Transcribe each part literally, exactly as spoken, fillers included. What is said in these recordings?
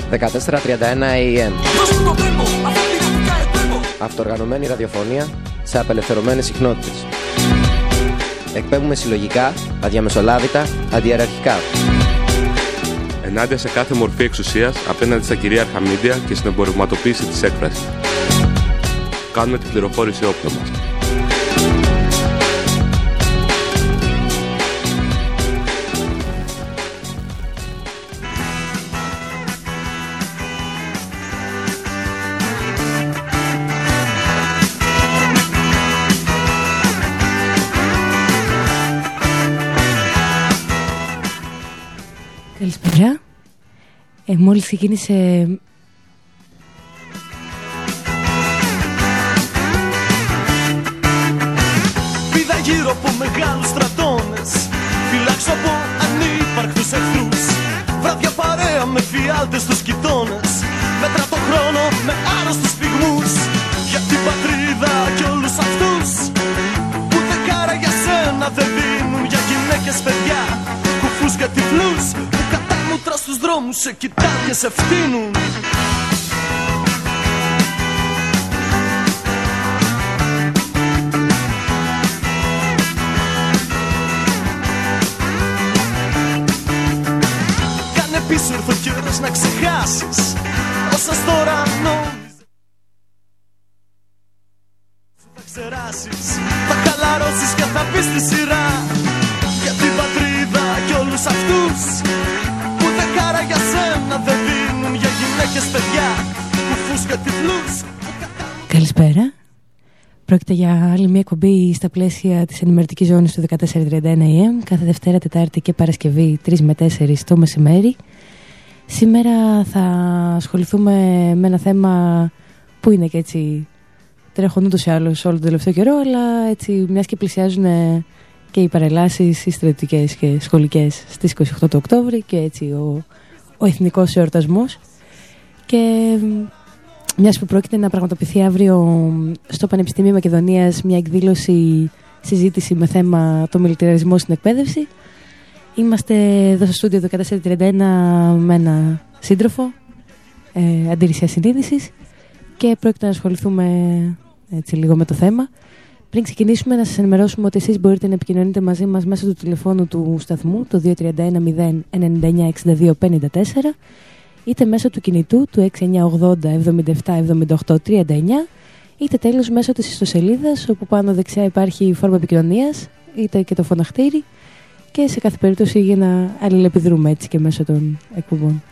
δεκατέσσερα τριάντα ένα έι εμ. Αυτοοργανωμένη ραδιοφωνία σε απελευθερωμένες συχνότητες. Εκπέμπουμε συλλογικά, αδιαμεσολάβητα, αντιεραρχικά. Ενάντια σε κάθε μορφή εξουσίας απέναντι στα κυρίαρχα μίντια και στην εμπορευματοποίηση της έκφρασης. Κάνουμε την πληροφόρηση όπλο μας. Καλησπέρα. Ε, μόλις ξεκίνησε... Πήδα γύρω από μεγάλους στρατώνες, φυλάξω από ανύπαρκτους εχθρούς. Βράδια παρέα με φιάλτες στους κοιτώνες, μέτρα το χρόνο με άρρωστους πυγμούς. Για την πατρίδα κι όλους αυτούς που δεκάρα για σένα δεν δίνουν, για γυναίκες, παιδιά, κουφούς και τυφλούς που κατά μούτρα στους δρόμους σε κοιτάνε και σε φτύνουν. Κάνε πίσω, ήρθε ο καιρός να ξεχάσεις όσα τώρα νόμιζες θα ξεράσεις. Θα χαλαρώσεις και θα πεις τη σειρά για την πατρίδα και όλους αυτούς που δεκάρα για σένα δεν δίνουν, για γυναίκες, παιδιά, κουφούς και τυφλούς. Καλησπέρα. Πρόκειται για άλλη μια εκπομπή στα πλαίσια της ενημερωτικής ζώνης του δεκατέσσερα τριάντα ένα έι εμ κάθε Δευτέρα, Τετάρτη και Παρασκευή τρεις με τέσσερις το μεσημέρι. Σήμερα θα ασχοληθούμε με ένα θέμα που είναι και έτσι τρέχον ούτως ή άλλως όλο τον τελευταίο καιρό, αλλά έτσι μιας και πλησιάζουν και οι παρελάσεις, οι στρατιωτικές και σχολικές στις είκοσι οκτώ του Οκτώβρη και έτσι ο, ο εθνικός εορτασμός. Και μιας που πρόκειται να πραγματοποιηθεί αύριο στο Πανεπιστήμιο Μακεδονίας μια εκδήλωση, συζήτηση με θέμα το μιλιταρισμό στην εκπαίδευση, είμαστε εδώ στο στούντιο δεκατέσσερα τριάντα ένα με ένα σύντροφο, ε, αντίρρηση ασυνείδησης, και πρόκειται να ασχοληθούμε έτσι λίγο με το θέμα. Πριν ξεκινήσουμε, να σας ενημερώσουμε ότι εσείς μπορείτε να επικοινωνείτε μαζί μας μέσω του τηλεφώνου του σταθμού, το δύο τρία ένα μηδέν εννιά εννιά εξήντα δύο πενήντα τέσσερα, είτε μέσω του κινητού του έξι εννιά ογδόντα εβδομήντα επτά εβδομήντα οκτώ τριάντα εννιά, είτε τέλος μέσω της ιστοσελίδας, όπου πάνω δεξιά υπάρχει η φόρμα επικοινωνίας, είτε και το φωναχτήρι, και σε κάθε περίπτωση για να αλληλεπιδρούμε έτσι και μέσω των εκπομπών.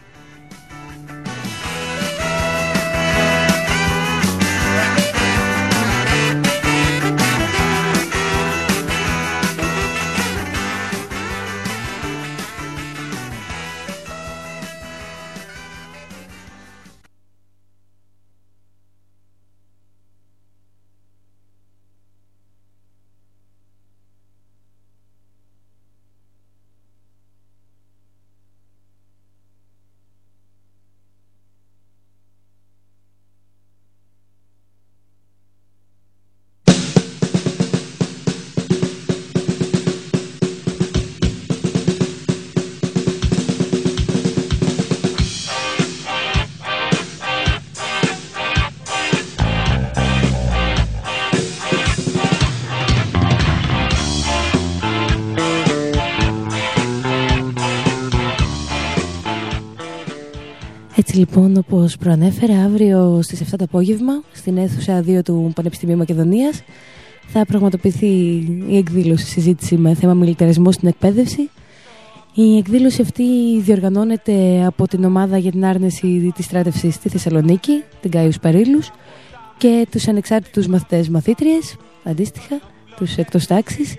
Έτσι λοιπόν, όπως προανέφερα, αύριο στις επτά το απόγευμα στην αίθουσα δύο του Πανεπιστημίου Μακεδονίας θα πραγματοποιηθεί η εκδήλωση συζήτηση με θέμα μιλιταρισμό στην εκπαίδευση. Η εκδήλωση αυτή διοργανώνεται από την ομάδα για την άρνηση της στράτευσης στη Θεσσαλονίκη, την Γκάιους Παρήλους, και τους ανεξάρτητους μαθητές μαθήτριες, αντίστοιχα, τους εκτός τάξης.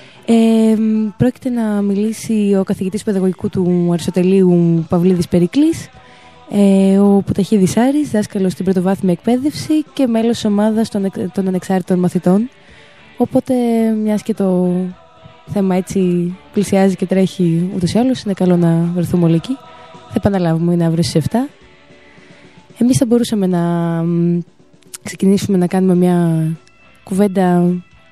Ε, πρόκειται να μιλήσει ο καθηγητής παιδαγωγικού του Αριστοτελείου Παυλίδης Περικλής, Ε, ο Πουταχίδης Άρης, δάσκαλος στην πρωτοβάθμια εκπαίδευση και μέλος ομάδας των, των ανεξάρτητων μαθητών. Οπότε, μιας και το θέμα έτσι πλησιάζει και τρέχει ούτως ή άλλως, είναι καλό να βρεθούμε όλοι εκεί. Θα επαναλάβουμε, είναι αύριο στις επτά. Εμείς θα μπορούσαμε να μ, ξεκινήσουμε να κάνουμε μια κουβέντα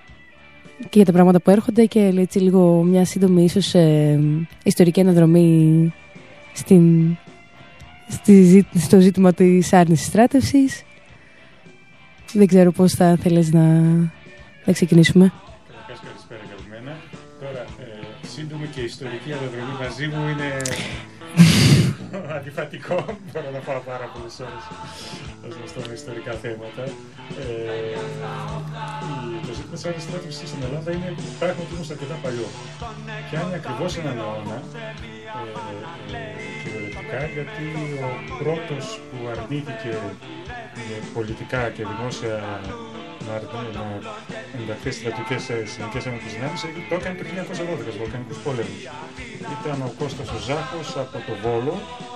και για τα πράγματα που έρχονται και έτσι λίγο μια σύντομη ίσως ε, ιστορική αναδρομή στην στη, στο ζήτημα της άρνησης στράτευσης. Δεν ξέρω πώς θα θέλεις να, να ξεκινήσουμε. Καταρχάς καλησπέρα καλημένα. Τώρα, ε, σύντομη και ιστορική αναδρομή μαζί μου είναι αντιφατικό. Μπορώ να πάω πάρα πολλές ώρες ως γνωστό με ιστορικά θέματα. Ε, το ζήτημα της άρνησης στράτευσης στην Ελλάδα είναι πράγματι όμως αρκετά παλιό. Και αν ακριβώς έναν αιώνα, ε, ε, κυριολεκτικά, γιατί ο πρώτος που αρνήθηκε πολιτικά και δημόσια να ενταχθεί στις στρατιωτικές εθνικές ένοπλες δυνάμεις, το έκανε το χίλια εννιακόσια δώδεκα στους Βαλκανικούς πόλεμους. Ήταν ο Κώστας ο Ζάχος από το Βόλο,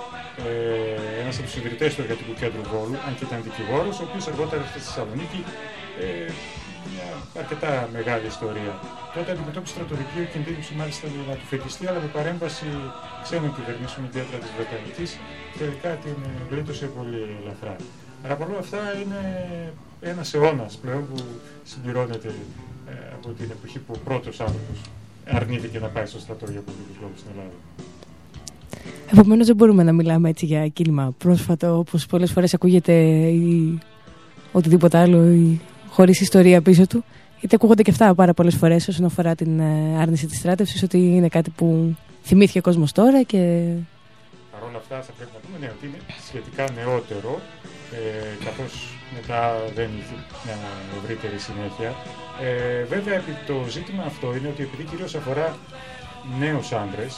ε, ένας από τους ιδρυτές του Εργατικού Κέντρου Βόλου, αν και ήταν δικηγόρος, ο οποίος αργότερα έρχεται στη Θεσσαλονίκη. Ε, μια αρκετά μεγάλη ιστορία. Τότε αντιμετώπισε στρατοδικείο, κινδύνευσε μάλιστα να του φετιστεί, αλλά με παρέμβαση ξένων κυβερνήσεων, ιδιαίτερα της Βρετανικής, τελικά την γλίτωσε πολύ ελαφρά. Αλλά παρόλα αυτά είναι ένας αιώνας πλέον που συμπληρώνεται ε, από την εποχή που ο πρώτος άνθρωπος αρνήθηκε να πάει στο στρατό για πολιτικούς λόγους στην Ελλάδα. Επομένως δεν μπορούμε να μιλάμε έτσι για κίνημα πρόσφατο, όπως πολλές φορές ακούγεται, ή οτιδήποτε άλλο, ή χωρίς ιστορία πίσω του. Γιατί ακούγονται και αυτά πάρα πολλές φορές όσον αφορά την άρνηση της στράτευσης, ότι είναι κάτι που θυμήθηκε ο κόσμος τώρα και... Παρ' όλα αυτά θα πρέπει να πούμε, ναι, ότι είναι σχετικά νεότερο, ε, καθώς μετά δεν είχε μια ευρύτερη συνέχεια. Ε, βέβαια, επί το ζήτημα αυτό είναι ότι επειδή κυρίως αφορά νέους άντρες,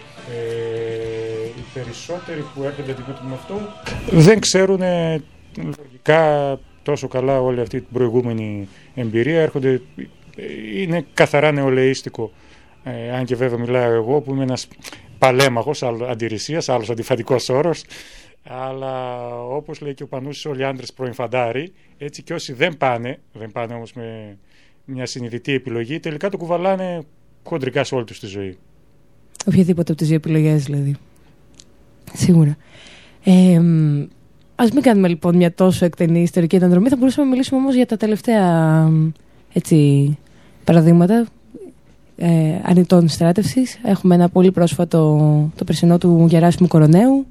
ε, οι περισσότεροι που έρχονται αντιμέτωποι με αυτό δεν ξέρουν ε, λογικά τόσο καλά όλη αυτή την προηγούμενη εμπειρία, έρχονται, είναι καθαρά νεολαίστικο. Ε, αν και βέβαια μιλάω εγώ που είμαι ένας παλέμαχος αντιρρησίας, άλλος αντιφατικός όρος, αλλά όπως λέει και ο Πανούσης, όλοι οι άντρες προεμφαντάροι, έτσι και όσοι δεν πάνε, δεν πάνε όμως με μια συνειδητή επιλογή, τελικά το κουβαλάνε χοντρικά σε όλη τους τη ζωή. Οποιαδήποτε από τις δύο επιλογές δηλαδή. Σίγουρα. Ε, ας μην κάνουμε λοιπόν μια τόσο εκτενή ιστορική αναδρομή, θα μπορούσαμε να μιλήσουμε όμως για τα τελευταία έτσι, παραδείγματα ε, αρνητών στράτευσης. Έχουμε ένα πολύ πρόσφατο, το περσινό του Γεράσιμου Κοροναίου.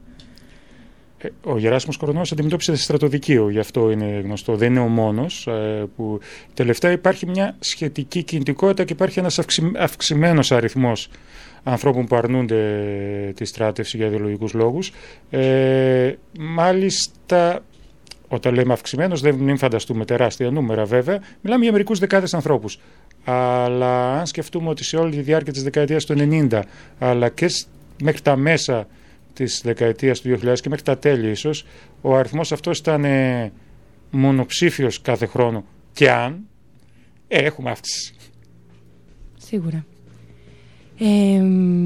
Ο Γεράσιμος Κοροναίος αντιμετώπισε στρατοδικείο, γι' αυτό είναι γνωστό. Δεν είναι ο μόνος. Που τελευταία υπάρχει μια σχετική κινητικότητα και υπάρχει ένας αυξη, αυξημένος αριθμός ανθρώπων που αρνούνται τη στράτευση για ιδεολογικούς λόγους. Ε, μάλιστα, όταν λέμε αυξημένος, δεν μην φανταστούμε τεράστια νούμερα βέβαια. Μιλάμε για μερικούς δεκάδες ανθρώπους. Αλλά αν σκεφτούμε ότι σε όλη τη διάρκεια της δεκαετίας του ενενήντα, αλλά και μέχρι τα μέσα της δεκαετίας του δύο χιλιάδες και μέχρι τα τέλη ίσως, ο αριθμός αυτός ήταν ε, μονοψήφιος κάθε χρόνο. Και αν ε, έχουμε αύξηση. Σίγουρα. Ε,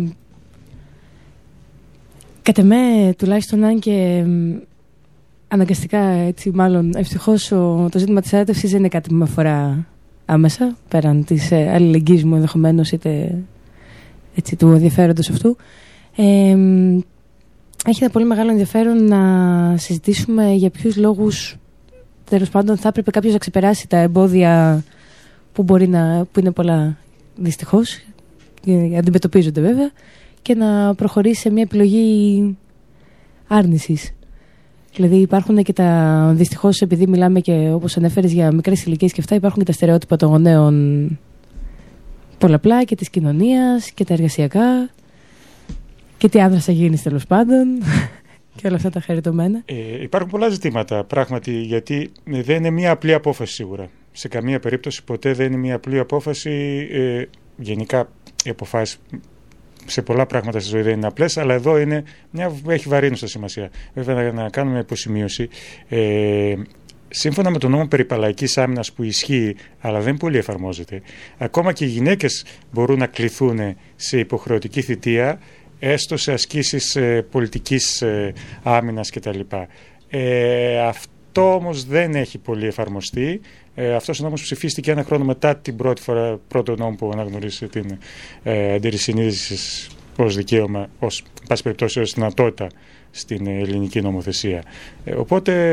κατ' εμέ τουλάχιστον, αν και ε, αναγκαστικά έτσι μάλλον ευτυχώς ο, το ζήτημα της στράτευσης δεν είναι κάτι που με αφορά άμεσα, πέραν της ε, αλληλεγγύης μου ενδεχομένως, είτε έτσι, του ενδιαφέροντος αυτού. Ε, Έχει ένα πολύ μεγάλο ενδιαφέρον να συζητήσουμε για ποιους λόγους τέλος πάντων θα έπρεπε κάποιος να ξεπεράσει τα εμπόδια που μπορεί να, που είναι πολλά δυστυχώς, αντιμετωπίζονται βέβαια, και να προχωρήσει σε μια επιλογή άρνησης. Δηλαδή υπάρχουν και τα, δυστυχώς επειδή μιλάμε και όπως ανέφερες για μικρές ηλικίες και αυτά, υπάρχουν και τα στερεότυπα των γονέων πολλαπλά και της κοινωνίας και τα εργασιακά. Και τι άνδρας θα γίνεις τέλος πάντων και όλα αυτά τα χαριτωμένα. Ε, υπάρχουν πολλά ζητήματα πράγματι, γιατί δεν είναι μια απλή απόφαση σίγουρα. Σε καμία περίπτωση ποτέ δεν είναι μια απλή απόφαση. Ε, γενικά οι αποφάσεις σε πολλά πράγματα στη ζωή δεν είναι απλές, αλλά εδώ είναι μια που έχει βαρύνουσα σημασία. Βέβαια να κάνουμε υποσημείωση. Ε, Σύμφωνα με τον νόμο περί παλαϊκής άμυνας που ισχύει, αλλά δεν πολύ εφαρμόζεται, ακόμα και οι γυναίκες μπορούν να κληθούν σε υποχρεωτική θητεία, έστω σε ασκήσεις ε, πολιτικής ε, άμυνας κτλ. Ε, αυτό όμως δεν έχει πολύ εφαρμοστεί. Ε, αυτός ο νόμος ψηφίστηκε ένα χρόνο μετά την πρώτη φορά, πρώτο νόμο που αναγνωρίσει την ε, αντιρρησυνείδηση ως δικαίωμα, ως, πάση περιπτώσει, ως δυνατότητα στην ελληνική νομοθεσία. Ε, οπότε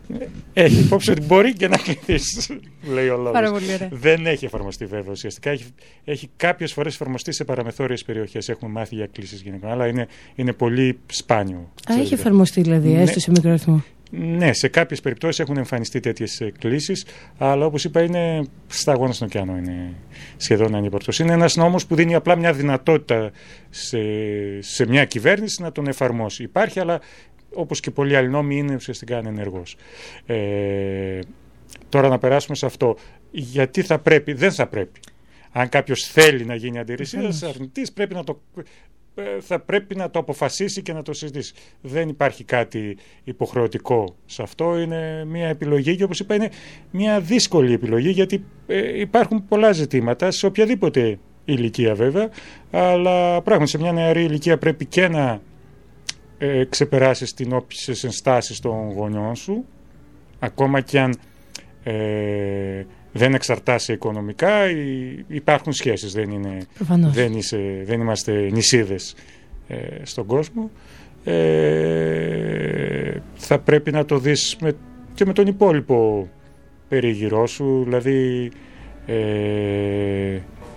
έχει υπόψη ότι μπορεί και να κληθείς, λέει ο λόγος. Πάρα πολύ ωραία. Δεν έχει εφαρμοστεί βέβαια ουσιαστικά. Έχει, έχει κάποιες φορές εφαρμοστεί σε παραμεθόριες περιοχές. Έχουμε μάθει για κλήσεις γυναικών, αλλά είναι, είναι πολύ σπάνιο. Α, έχει εφαρμοστεί δηλαδή, ναι, έστω σε μικρό αριθμό. Ναι, σε κάποιες περιπτώσεις έχουν εμφανιστεί τέτοιες κλήσεις, αλλά όπως είπα είναι σταγόνα στον ωκεανό, είναι σχεδόν ανύπαρκτος. Είναι ένας νόμος που δίνει απλά μια δυνατότητα σε, σε μια κυβέρνηση να τον εφαρμόσει. Υπάρχει, αλλά όπως και πολλοί άλλοι νόμοι είναι ουσιαστικά ανενεργός. Ε, τώρα να περάσουμε σε αυτό. Γιατί θα πρέπει, δεν θα πρέπει. Αν κάποιος θέλει να γίνει αντιρρησίας αρνητής, πρέπει να το... θα πρέπει να το αποφασίσει και να το συζητήσει. Δεν υπάρχει κάτι υποχρεωτικό σε αυτό. Είναι μια επιλογή και όπως είπα είναι μια δύσκολη επιλογή, γιατί ε, υπάρχουν πολλά ζητήματα σε οποιαδήποτε ηλικία βέβαια, αλλά πράγματι σε μια νεαρή ηλικία πρέπει και να ε, ξεπεράσεις την όποιες ενστάσεις των γονιών σου, ακόμα και αν ε, δεν εξαρτάσαι οικονομικά, υπάρχουν σχέσεις, δεν, είναι, δεν, είσαι, δεν είμαστε νησίδες ε, στον κόσμο. Ε, θα πρέπει να το δεις με, και με τον υπόλοιπο περίγυρό σου, δηλαδή ε,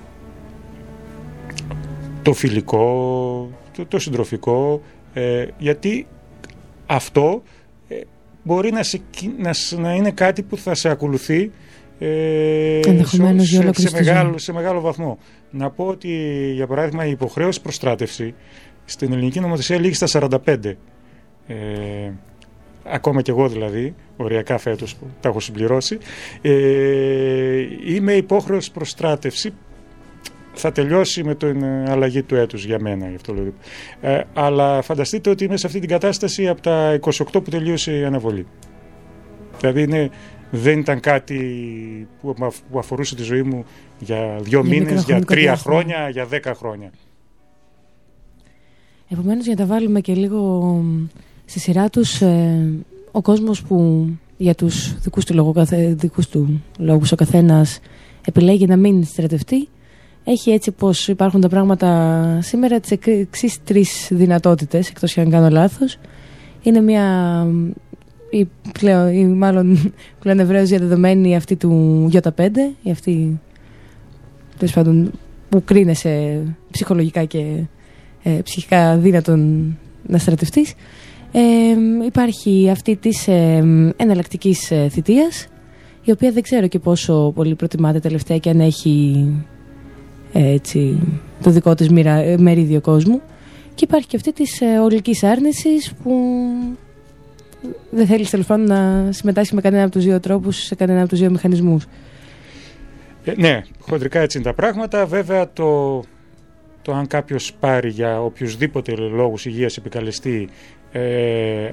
το φιλικό, το, το συντροφικό, ε, γιατί αυτό ε, μπορεί να, σε, να, να είναι κάτι που θα σε ακολουθεί Ε, σε, σε, σε, μεγάλο, σε μεγάλο βαθμό. Να πω ότι για παράδειγμα η υποχρέωση προστράτευση στην ελληνική νομοθεσία λήγει στα σαράντα πέντε. Ε, ακόμα και εγώ δηλαδή, οριακά φέτος που τα έχω συμπληρώσει, ε, είμαι υπόχρεος προστράτευση. Θα τελειώσει με την αλλαγή του έτους για μένα, γι' αυτό λέω. Ε, αλλά φανταστείτε ότι είμαι σε αυτή την κατάσταση από τα είκοσι οκτώ που τελείωσε η αναβολή. Δηλαδή είναι, δεν ήταν κάτι που αφορούσε τη ζωή μου για δύο για μήνες, για τρία διάστημα. χρόνια, για δέκα χρόνια. Επομένως, για να τα βάλουμε και λίγο στη σειρά τους, ε, ο κόσμος που για τους δικούς του, λόγου, δικούς του λόγους ο καθένας επιλέγει να μην στρατευτεί, έχει έτσι πως υπάρχουν τα πράγματα σήμερα τις εξής τρεις δυνατότητες, εκτός και αν κάνω λάθος. Είναι μια... ή, πλέον, ή μάλλον πλέον ευρέως διαδεδομένη αυτή του Γιώτα πέντε, η αυτή τέλος πάντων που κρίνεσαι ψυχολογικά και ε, ψυχικά δύνατον να στρατευτείς. Ε, υπάρχει αυτή της ε, εναλλακτικής ε, θητείας, η οποία δεν ξέρω και πόσο πολύ προτιμάται τελευταία και αν έχει ε, έτσι, το δικό της μοιρα, μερίδιο κόσμου. Και υπάρχει και αυτή της ε, ολικής άρνησης που δεν θέλει τέλος πάντων να συμμετάσχει με κανένα από τους δύο τρόπους, σε κανένα από τους δύο μηχανισμούς. Ε, ναι, χοντρικά έτσι είναι τα πράγματα. Βέβαια το, το αν κάποιος πάρει για οποιουσδήποτε λόγους υγείας επικαλεστεί ε, ε,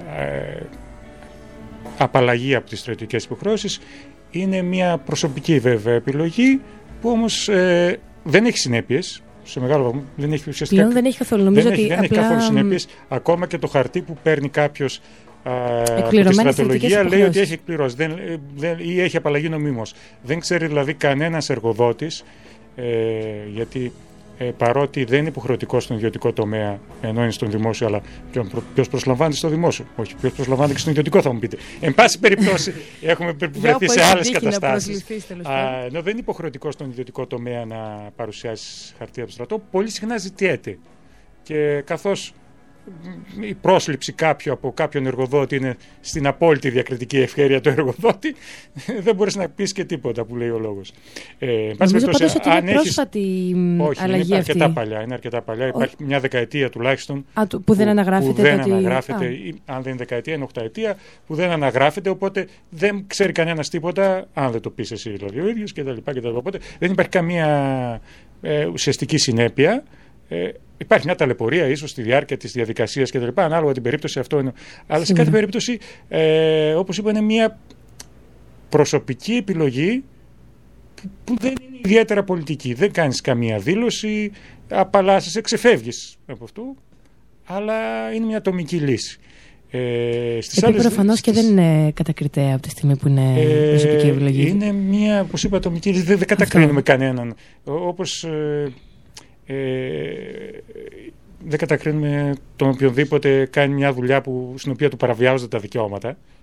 απαλλαγή από τις στρατιωτικές υποχρεώσεις είναι μια προσωπική βέβαια επιλογή που όμως ε, δεν έχει συνέπειες. Σε μεγάλο βαθμό δεν έχει ουσιαστικά. Πλέον δεν έχει καθόλου. Νομίζω δεν έχει, ότι δεν απλά... έχει καθόλου συνέπειες. Ακόμα και το χαρτί που παίρνει κάποιος από τη στρατολογία λέει ότι έχει εκπληρώσει δεν, δεν, ή έχει απαλλαγή νομίμως. Δεν ξέρει δηλαδή κανένας εργοδότης, ε, γιατί ε, παρότι δεν είναι υποχρεωτικό στον ιδιωτικό τομέα, ενώ είναι στον δημόσιο, αλλά ποιος προσλαμβάνεται στο δημόσιο. Όχι, ποιος προσλαμβάνεται και στον ιδιωτικό, θα μου πείτε. Εν πάση περιπτώσει, έχουμε βρεθεί σε άλλες καταστάσεις. Ενώ δεν είναι υποχρεωτικό στον ιδιωτικό τομέα να παρουσιάσει χαρτί από το στρατό, πολύ συχνά ζητιέται. Και καθώς η πρόσληψη κάποιου από κάποιον εργοδότη είναι στην απόλυτη διακριτική ευχέρεια του εργοδότη, δεν μπορείς να πεις και τίποτα που λέει ο λόγος. Ε, Νομίζω πάντως ότι είναι πρόσφατη όχι, αλλαγή είναι αυτή. Αρκετά παλιά, είναι αρκετά παλιά. Υπάρχει μια δεκαετία τουλάχιστον Α, που, που δεν αναγράφεται. Που δεν ότι... αναγράφεται ή, αν δεν είναι δεκαετία, είναι οχταετία, που δεν αναγράφεται, οπότε δεν ξέρει κανένας τίποτα, αν δεν το πεις εσύ δηλαδή ο ίδιος κτλ. Οπότε δεν υπάρχει καμία ε, ουσιαστική συνέπεια. Ε, υπάρχει μια ταλαιπωρία ίσως στη διάρκεια της διαδικασίας και τα λοιπά, ανάλογα την περίπτωση αυτό είναι. Αλλά σε κάθε περίπτωση, ε, όπως είπα, είναι μια προσωπική επιλογή που, που δεν είναι ιδιαίτερα πολιτική. Δεν κάνεις καμία δήλωση, απαλλάσσεσαι, ξεφεύγεις από αυτού, αλλά είναι μια ατομική λύση. Ε, Γιατί προφανώς και δεν είναι κατακριτέα από τη στιγμή που είναι ε, προσωπική επιλογή. Είναι μια, όπως είπα, ατομική λύση. Δεν, δεν κατακρίνουμε κανέναν. Όπως... Ε, Ε, δεν κατακρίνουμε τον οποιονδήποτε κάνει μια δουλειά που, στην οποία του παραβιάζονται τα δικαιώματα.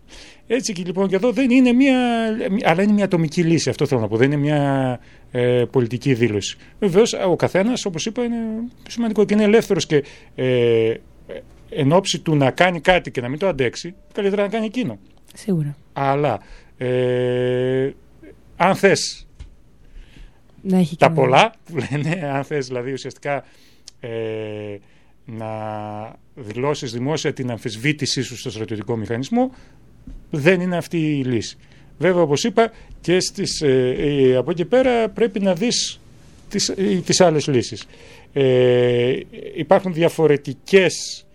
Έτσι και λοιπόν και εδώ δεν είναι μια, αλλά είναι μια ατομική λύση, αυτό θέλω να πω, δεν είναι μια ε, πολιτική δήλωση. Βεβαίως ο καθένας, όπως είπα, είναι σημαντικό και είναι ελεύθερος και ε, εν ώψη του να κάνει κάτι και να μην το αντέξει, καλύτερα να κάνει εκείνο. Σίγουρα. Αλλά ε, αν θες να έχει τα και πολλά που λένε, αν θες δηλαδή ουσιαστικά ε, να δηλώσεις δημόσια την αμφισβήτησή σου στο στρατιωτικό μηχανισμό, δεν είναι αυτή η λύση. Βέβαια, όπως είπα, και στις, ε, ε, από εκεί πέρα πρέπει να δεις τις, ε, τις άλλες λύσεις. Ε, υπάρχουν διαφορετικές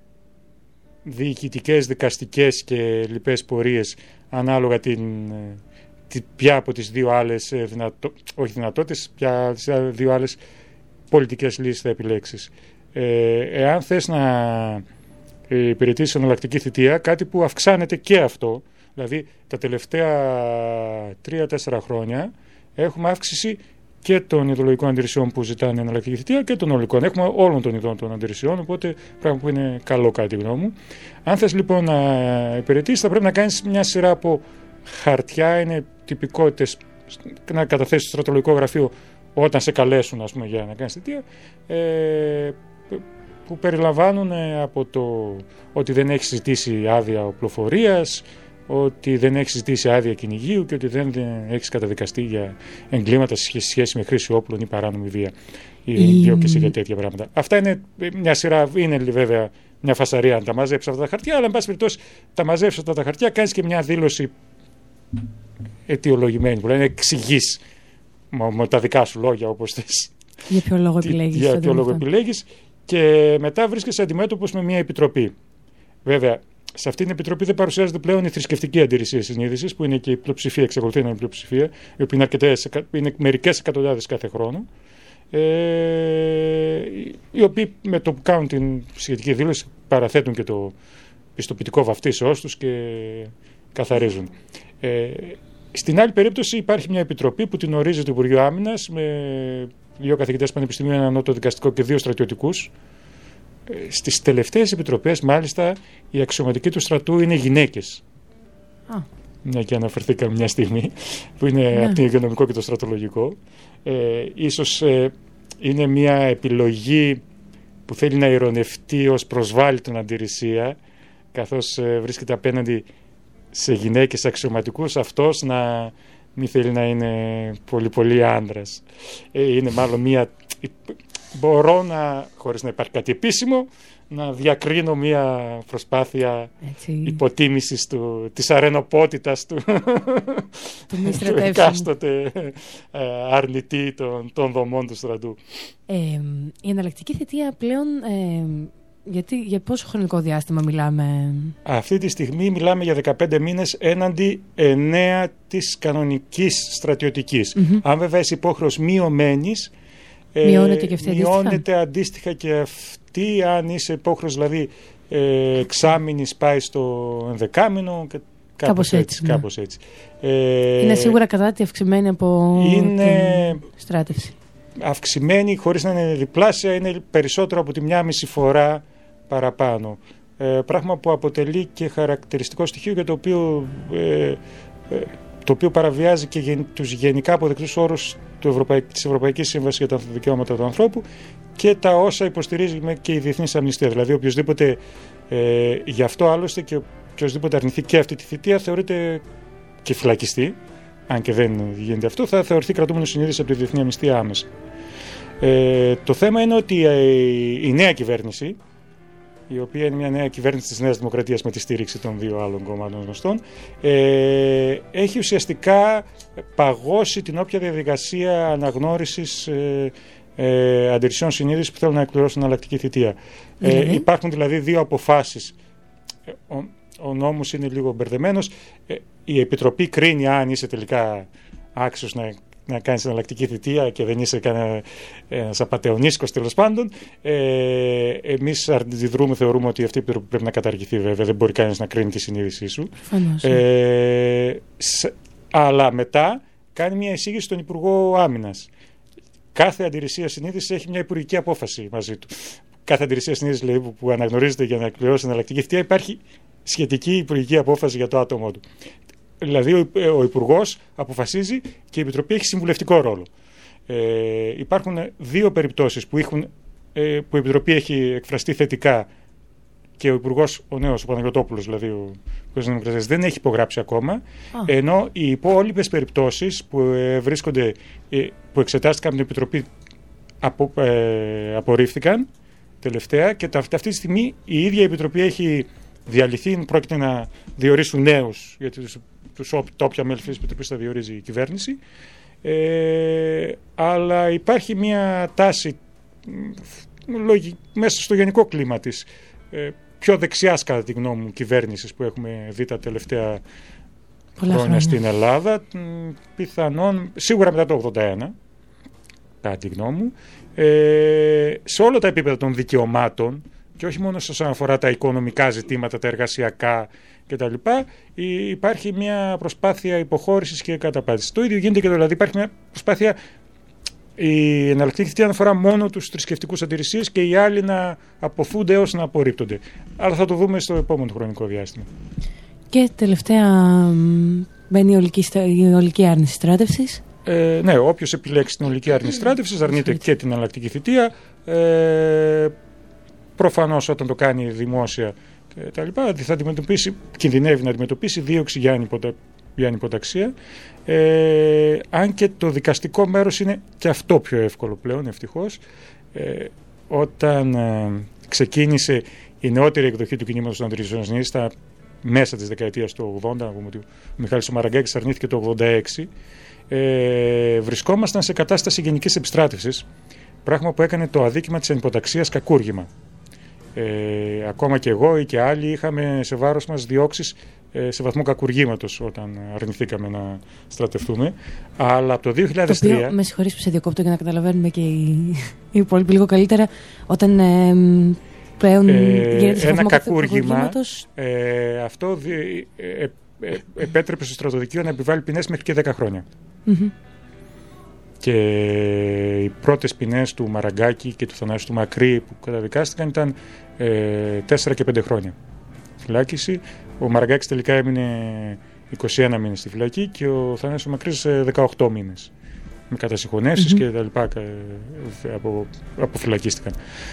διοικητικές, δικαστικές και λοιπές πορείες ανάλογα την, την, ποια από τις δύο άλλες δυνατό, όχι δυνατότητες, ποια τις δύο άλλες πολιτικές λύσεις θα επιλέξεις. Ε, εάν θες να υπηρετήσεις εναλλακτική θητεία, κάτι που αυξάνεται και αυτό, δηλαδή τα τελευταία τρία τέσσερα χρόνια έχουμε αύξηση και των ιδεολογικών αντιρρησιών που ζητάνε εναλλακτική θητεία και των ολικών. Έχουμε όλων των ειδών των αντιρρησιών, οπότε πράγμα που είναι καλό κατά τη γνώμη μου. Αν θες λοιπόν να υπηρετήσεις, θα πρέπει να κάνεις μια σειρά από χαρτιά, είναι τυπικότητες, να καταθέσεις στο στρατολογικό γραφείο όταν σε καλέσουν, ας πούμε, για να κάνεις θητεία, ε, που περιλαμβάνουν από το ότι δεν έχεις ζητήσει άδεια οπλοφορίας, ότι δεν έχεις ζητήσει άδεια κυνηγίου και ότι δεν έχεις καταδικαστεί για εγκλήματα σε σχέση με χρήση όπλων ή παράνομη βία ή δίωξη για τέτοια πράγματα. Αυτά είναι μια σειρά, είναι βέβαια μια φασαρία αν τα μαζέψεις αυτά τα χαρτιά, αλλά εν πάση περιπτώσει τα μαζέψεις αυτά τα χαρτιά, κάνεις και μια δήλωση αιτιολογημένη, που λένε εξηγείς με τα δικά σου λόγια όπως θες. Για ποιο λόγο επιλέγεις. Για ποιο λόγο επιλέγεις. Και μετά βρίσκεσαι αντιμέτωπος με μια επιτροπή. Βέβαια, σε αυτή την επιτροπή δεν παρουσιάζεται πλέον η θρησκευτική αντιρρησία συνείδησης, που είναι και η πλειοψηφία, εξακολουθεί να είναι η πλειοψηφία, η οποία είναι, αρκετές, είναι μερικές εκατοντάδες κάθε χρόνο, ε, οι οποίοι με το που κάνουν την σχετική δήλωση παραθέτουν και το πιστοποιητικό βαφτίσεώς τους και καθαρίζουν. Ε, στην άλλη περίπτωση υπάρχει μια επιτροπή που την ορίζει το Υπουργείο Άμυνας με δύο καθηγητές πανεπιστημίου, ένα νότο δικαστικό και δύο στρατιωτικούς. Στις τελευταίες επιτροπές, μάλιστα, οι αξιωματικοί του στρατού είναι γυναίκες. Ah. Μια και αναφερθήκαμε μια στιγμή, που είναι Yeah. από το υγειονομικό και το στρατολογικό. Ε, ίσως ε, είναι μια επιλογή που θέλει να ειρωνευτεί ως προσβάλλει την αντιρρησία, καθώς ε, βρίσκεται απέναντι σε γυναίκες αξιωματικούς, αυτός να μην θέλει να είναι πολύ πολύ άντρας. Ε, είναι μάλλον μια... Μπορώ να, χωρίς να υπάρχει κάτι επίσημο, να διακρίνω μια προσπάθεια έτσι υποτίμησης του, της αρενοπότητας του, του εκάστοτε ε, αρνητή των, των δομών του στρατού. Ε, η εναλλακτική θητεία πλέον, ε, γιατί, για πόσο χρονικό διάστημα μιλάμε? Αυτή τη στιγμή μιλάμε για δεκαπέντε μήνες έναντι εννέα της κανονικής στρατιωτικής. Mm-hmm. Αν βέβαια είσαι υπόχρεος μειωμένης, μειώνεται και αυτή αντίστοιχα. Μειώνεται αντίστοιχα και αυτή, αν είσαι υπόχρεος, δηλαδή ε, εξάμηνης πάει στο ενδεκάμηνο και κάπως, κάπως έτσι. έτσι, ναι. κάπως έτσι. Ε, είναι σίγουρα κατά τη αυξημένη από είναι την στράτευση. Αυξημένη, χωρίς να είναι διπλάσια, είναι περισσότερο από τη μια μισή φορά παραπάνω. Ε, πράγμα που αποτελεί και χαρακτηριστικό στοιχείο για το οποίο... Ε, ε, το οποίο παραβιάζει και γεν, τους γενικά αποδεκτούς όρους του Ευρωπαϊκ, της Ευρωπαϊκής Σύμβασης για τα Δικαιώματα του Ανθρώπου και τα όσα υποστηρίζει και η Διεθνής Αμνηστία. Δηλαδή, οποιοδήποτε ε, γι' αυτό άλλωστε και οποιοδήποτε αρνηθεί και αυτή τη θητεία θεωρείται και φυλακιστή, αν και δεν γίνεται αυτό, θα θεωρηθεί κρατούμενο συνείδηση από τη Διεθνή Αμνηστία άμεσα. Ε, το θέμα είναι ότι ε, η νέα κυβέρνηση, η οποία είναι μια νέα κυβέρνηση της Νέας Δημοκρατίας με τη στήριξη των δύο άλλων κομμάτων γνωστών, ε, έχει ουσιαστικά παγώσει την όποια διαδικασία αναγνώρισης ε, ε, αντιρρησιών συνείδησης που θέλουν να εκπληρώσουν εναλλακτική θητεία. Ε, mm-hmm. Υπάρχουν δηλαδή δύο αποφάσεις. Ο, ο νόμος είναι λίγο μπερδεμένος. Ε, η Επιτροπή κρίνει αν είσαι τελικά άξιος να να κάνεις εναλλακτική θητεία και δεν είσαι κανένας απατεωνίσκος, τέλος πάντων. Ε, εμείς αντιδρούμε, θεωρούμε ότι αυτή η επιτροπή πρέπει να καταργηθεί, βέβαια. Δεν μπορεί κανένας να κρίνει τη συνείδησή σου. Ε, σ, αλλά μετά κάνει μια εισήγηση στον Υπουργό Άμυνας. Κάθε αντιρρησία συνείδησης έχει μια υπουργική απόφαση μαζί του. Κάθε αντιρρησία συνείδησης δηλαδή, που, που αναγνωρίζεται για να εκπληρώσει εναλλακτική θητεία υπάρχει σχετική υπουργική απόφαση για το άτομό του. Δηλαδή ο, ο Υπουργός αποφασίζει και η Επιτροπή έχει συμβουλευτικό ρόλο. Ε, υπάρχουν δύο περιπτώσεις που, έχουν, ε, που η Επιτροπή έχει εκφραστεί θετικά και ο Υπουργός, ο νέος, ο Παναγιωτόπουλος, δηλαδή ο Υπουργός της Δημοκρατίας, δεν έχει υπογράψει ακόμα, oh. ενώ οι υπόλοιπες περιπτώσεις που ε, βρίσκονται, ε, που εξετάστηκαν από την Επιτροπή απο, ε, απορρίφθηκαν τελευταία και τα, αυτή τη στιγμή η ίδια η Επιτροπή έχει διαλυθεί, πρόκειται να διορίσουν νέους, γιατί τους, τους όποια μέλη της Επιτροπής θα διορίζει η κυβέρνηση, ε, αλλά υπάρχει μια τάση λόγι, μέσα στο γενικό κλίμα της ε, πιο δεξιάς κατά τη γνώμη μου κυβέρνησης που έχουμε δει τα τελευταία χρόνια, χρόνια στην Ελλάδα, πιθανόν σίγουρα μετά το ογδόντα ένα κατά τη γνώμη μου, ε, σε όλα τα επίπεδα των δικαιωμάτων και όχι μόνο όσον αφορά τα οικονομικά ζητήματα, τα εργασιακά κτλ. Υπάρχει μια προσπάθεια υποχώρησης και καταπάτησης. Το ίδιο γίνεται και δηλαδή υπάρχει μια προσπάθεια η εναλλακτική θητεία να αφορά μόνο τους θρησκευτικούς αντιρρησίες και οι άλλοι να αποφούνται έως να απορρίπτονται. Αλλά θα το δούμε στο επόμενο χρονικό διάστημα. Και τελευταία μπαίνει η ολική, η ολική άρνηση στράτευσης. Ε, ναι, όποιος επιλέξει την ολική άρνηση στράτευσης αρνείται και την εναλλακτική θητεία. Ε, προφανώς όταν το κάνει δημόσια τα λοιπά, θα αντιμετωπίσει, κινδυνεύει να αντιμετωπίσει δίωξη για ανυποτα, για ανυποταξία. Ε, αν και το δικαστικό μέρος είναι και αυτό πιο εύκολο πλέον, ευτυχώς. Ε, όταν ε, ξεκίνησε η νεότερη εκδοχή του κινήματος των αντιρρησιών στα μέσα της δεκαετίας του ογδόντα, να πούμε ότι ο Μιχάλης ο Μαραγκάκης αρνήθηκε το ογδόντα έξι, ε, βρισκόμασταν σε κατάσταση γενικής επιστράτευσης, πράγμα που έκανε το αδίκημα της ανυποταξίας κακούργημα. Ε, ακόμα και εγώ ή και άλλοι είχαμε σε βάρος μας διώξεις ε, σε βαθμό κακουργήματος όταν αρνηθήκαμε να στρατευτούμε. Αλλά από το δύο χιλιάδες τρία... Το οποίο, με συγχωρείς που σε διακόπτω για να καταλαβαίνουμε και οι, οι υπόλοιποι λίγο καλύτερα, όταν ε, πλέον ε, γίνεται σε ένα κακούργημα, ε, αυτό δι, ε, ε, ε, επέτρεπε στο στρατοδικείο να επιβάλλει ποινές μέχρι και δέκα χρόνια. Mm-hmm. Και οι πρώτες ποινές του Μαραγκάκη και του Θανάσιου του Μακρύ που καταδικάστηκαν ήταν ε, τέσσερα και πέντε χρόνια φυλάκιση. Ο Μαραγκάκης τελικά έμεινε είκοσι ένα μήνες στη φυλακή και ο Θανάσιος του Μακρύς δεκαοκτώ μήνες με κατασυγχωνεύσεις mm-hmm. και τα λοιπά απο, αποφυλακίστηκαν.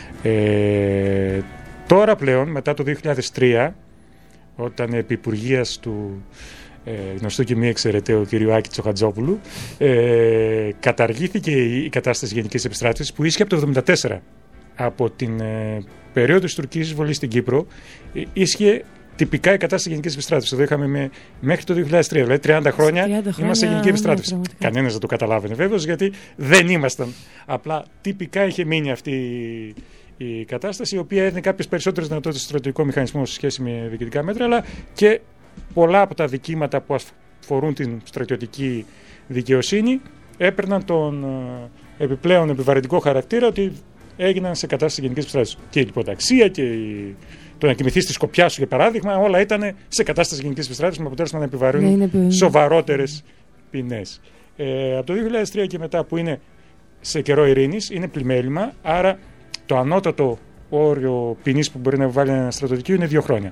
Ε, τώρα πλέον μετά το δύο χιλιάδες τρία όταν επί υπουργείας του Ε, γνωστό και μη εξαιρεταίο ο κ. Άκη Τσοχατζόπουλου, ε, καταργήθηκε η κατάσταση γενικής επιστράτευσης που ίσχυε από το εβδομήντα τέσσερα. Από την ε, περίοδο της τουρκικής εισβολής στην Κύπρο ε, ίσχυε τυπικά η κατάσταση γενικής επιστράτευσης. Εδώ είχαμε με, μέχρι το δύο χιλιάδες τρία, δηλαδή τριάντα χρόνια, τριάντα χρόνια είμαστε σε γενική επιστράτευση. Ναι, κανένας δεν το καταλάβαινε βέβαιος, γιατί δεν ήμασταν. Απλά τυπικά είχε μείνει αυτή η, η κατάσταση, η οποία έδινε κάποιες περισσότερες δυνατότητες στο στρατιωτικό μηχανισμό σε σχέση με διοικητικά μέτρα, αλλά και πολλά από τα δικήματα που αφορούν την στρατιωτική δικαιοσύνη έπαιρναν τον ε, επιπλέον επιβαρυντικό χαρακτήρα ότι έγιναν σε κατάσταση γενικής επιστράτευσης. Και η υποταξία και η, το να κοιμηθεί στη σκοπιά σου, για παράδειγμα, όλα ήταν σε κατάσταση γενικής επιστράτευσης με αποτέλεσμα να επιβαρύνουν ναι, είναι... σοβαρότερες ποινές. Ε, από το δύο χιλιάδες τρία και μετά, που είναι σε καιρό ειρήνης, είναι πλημέλημα, άρα το ανώτατο όριο ποινής που μπορεί να βάλει ένα στρατιωτικό είναι δύο χρόνια.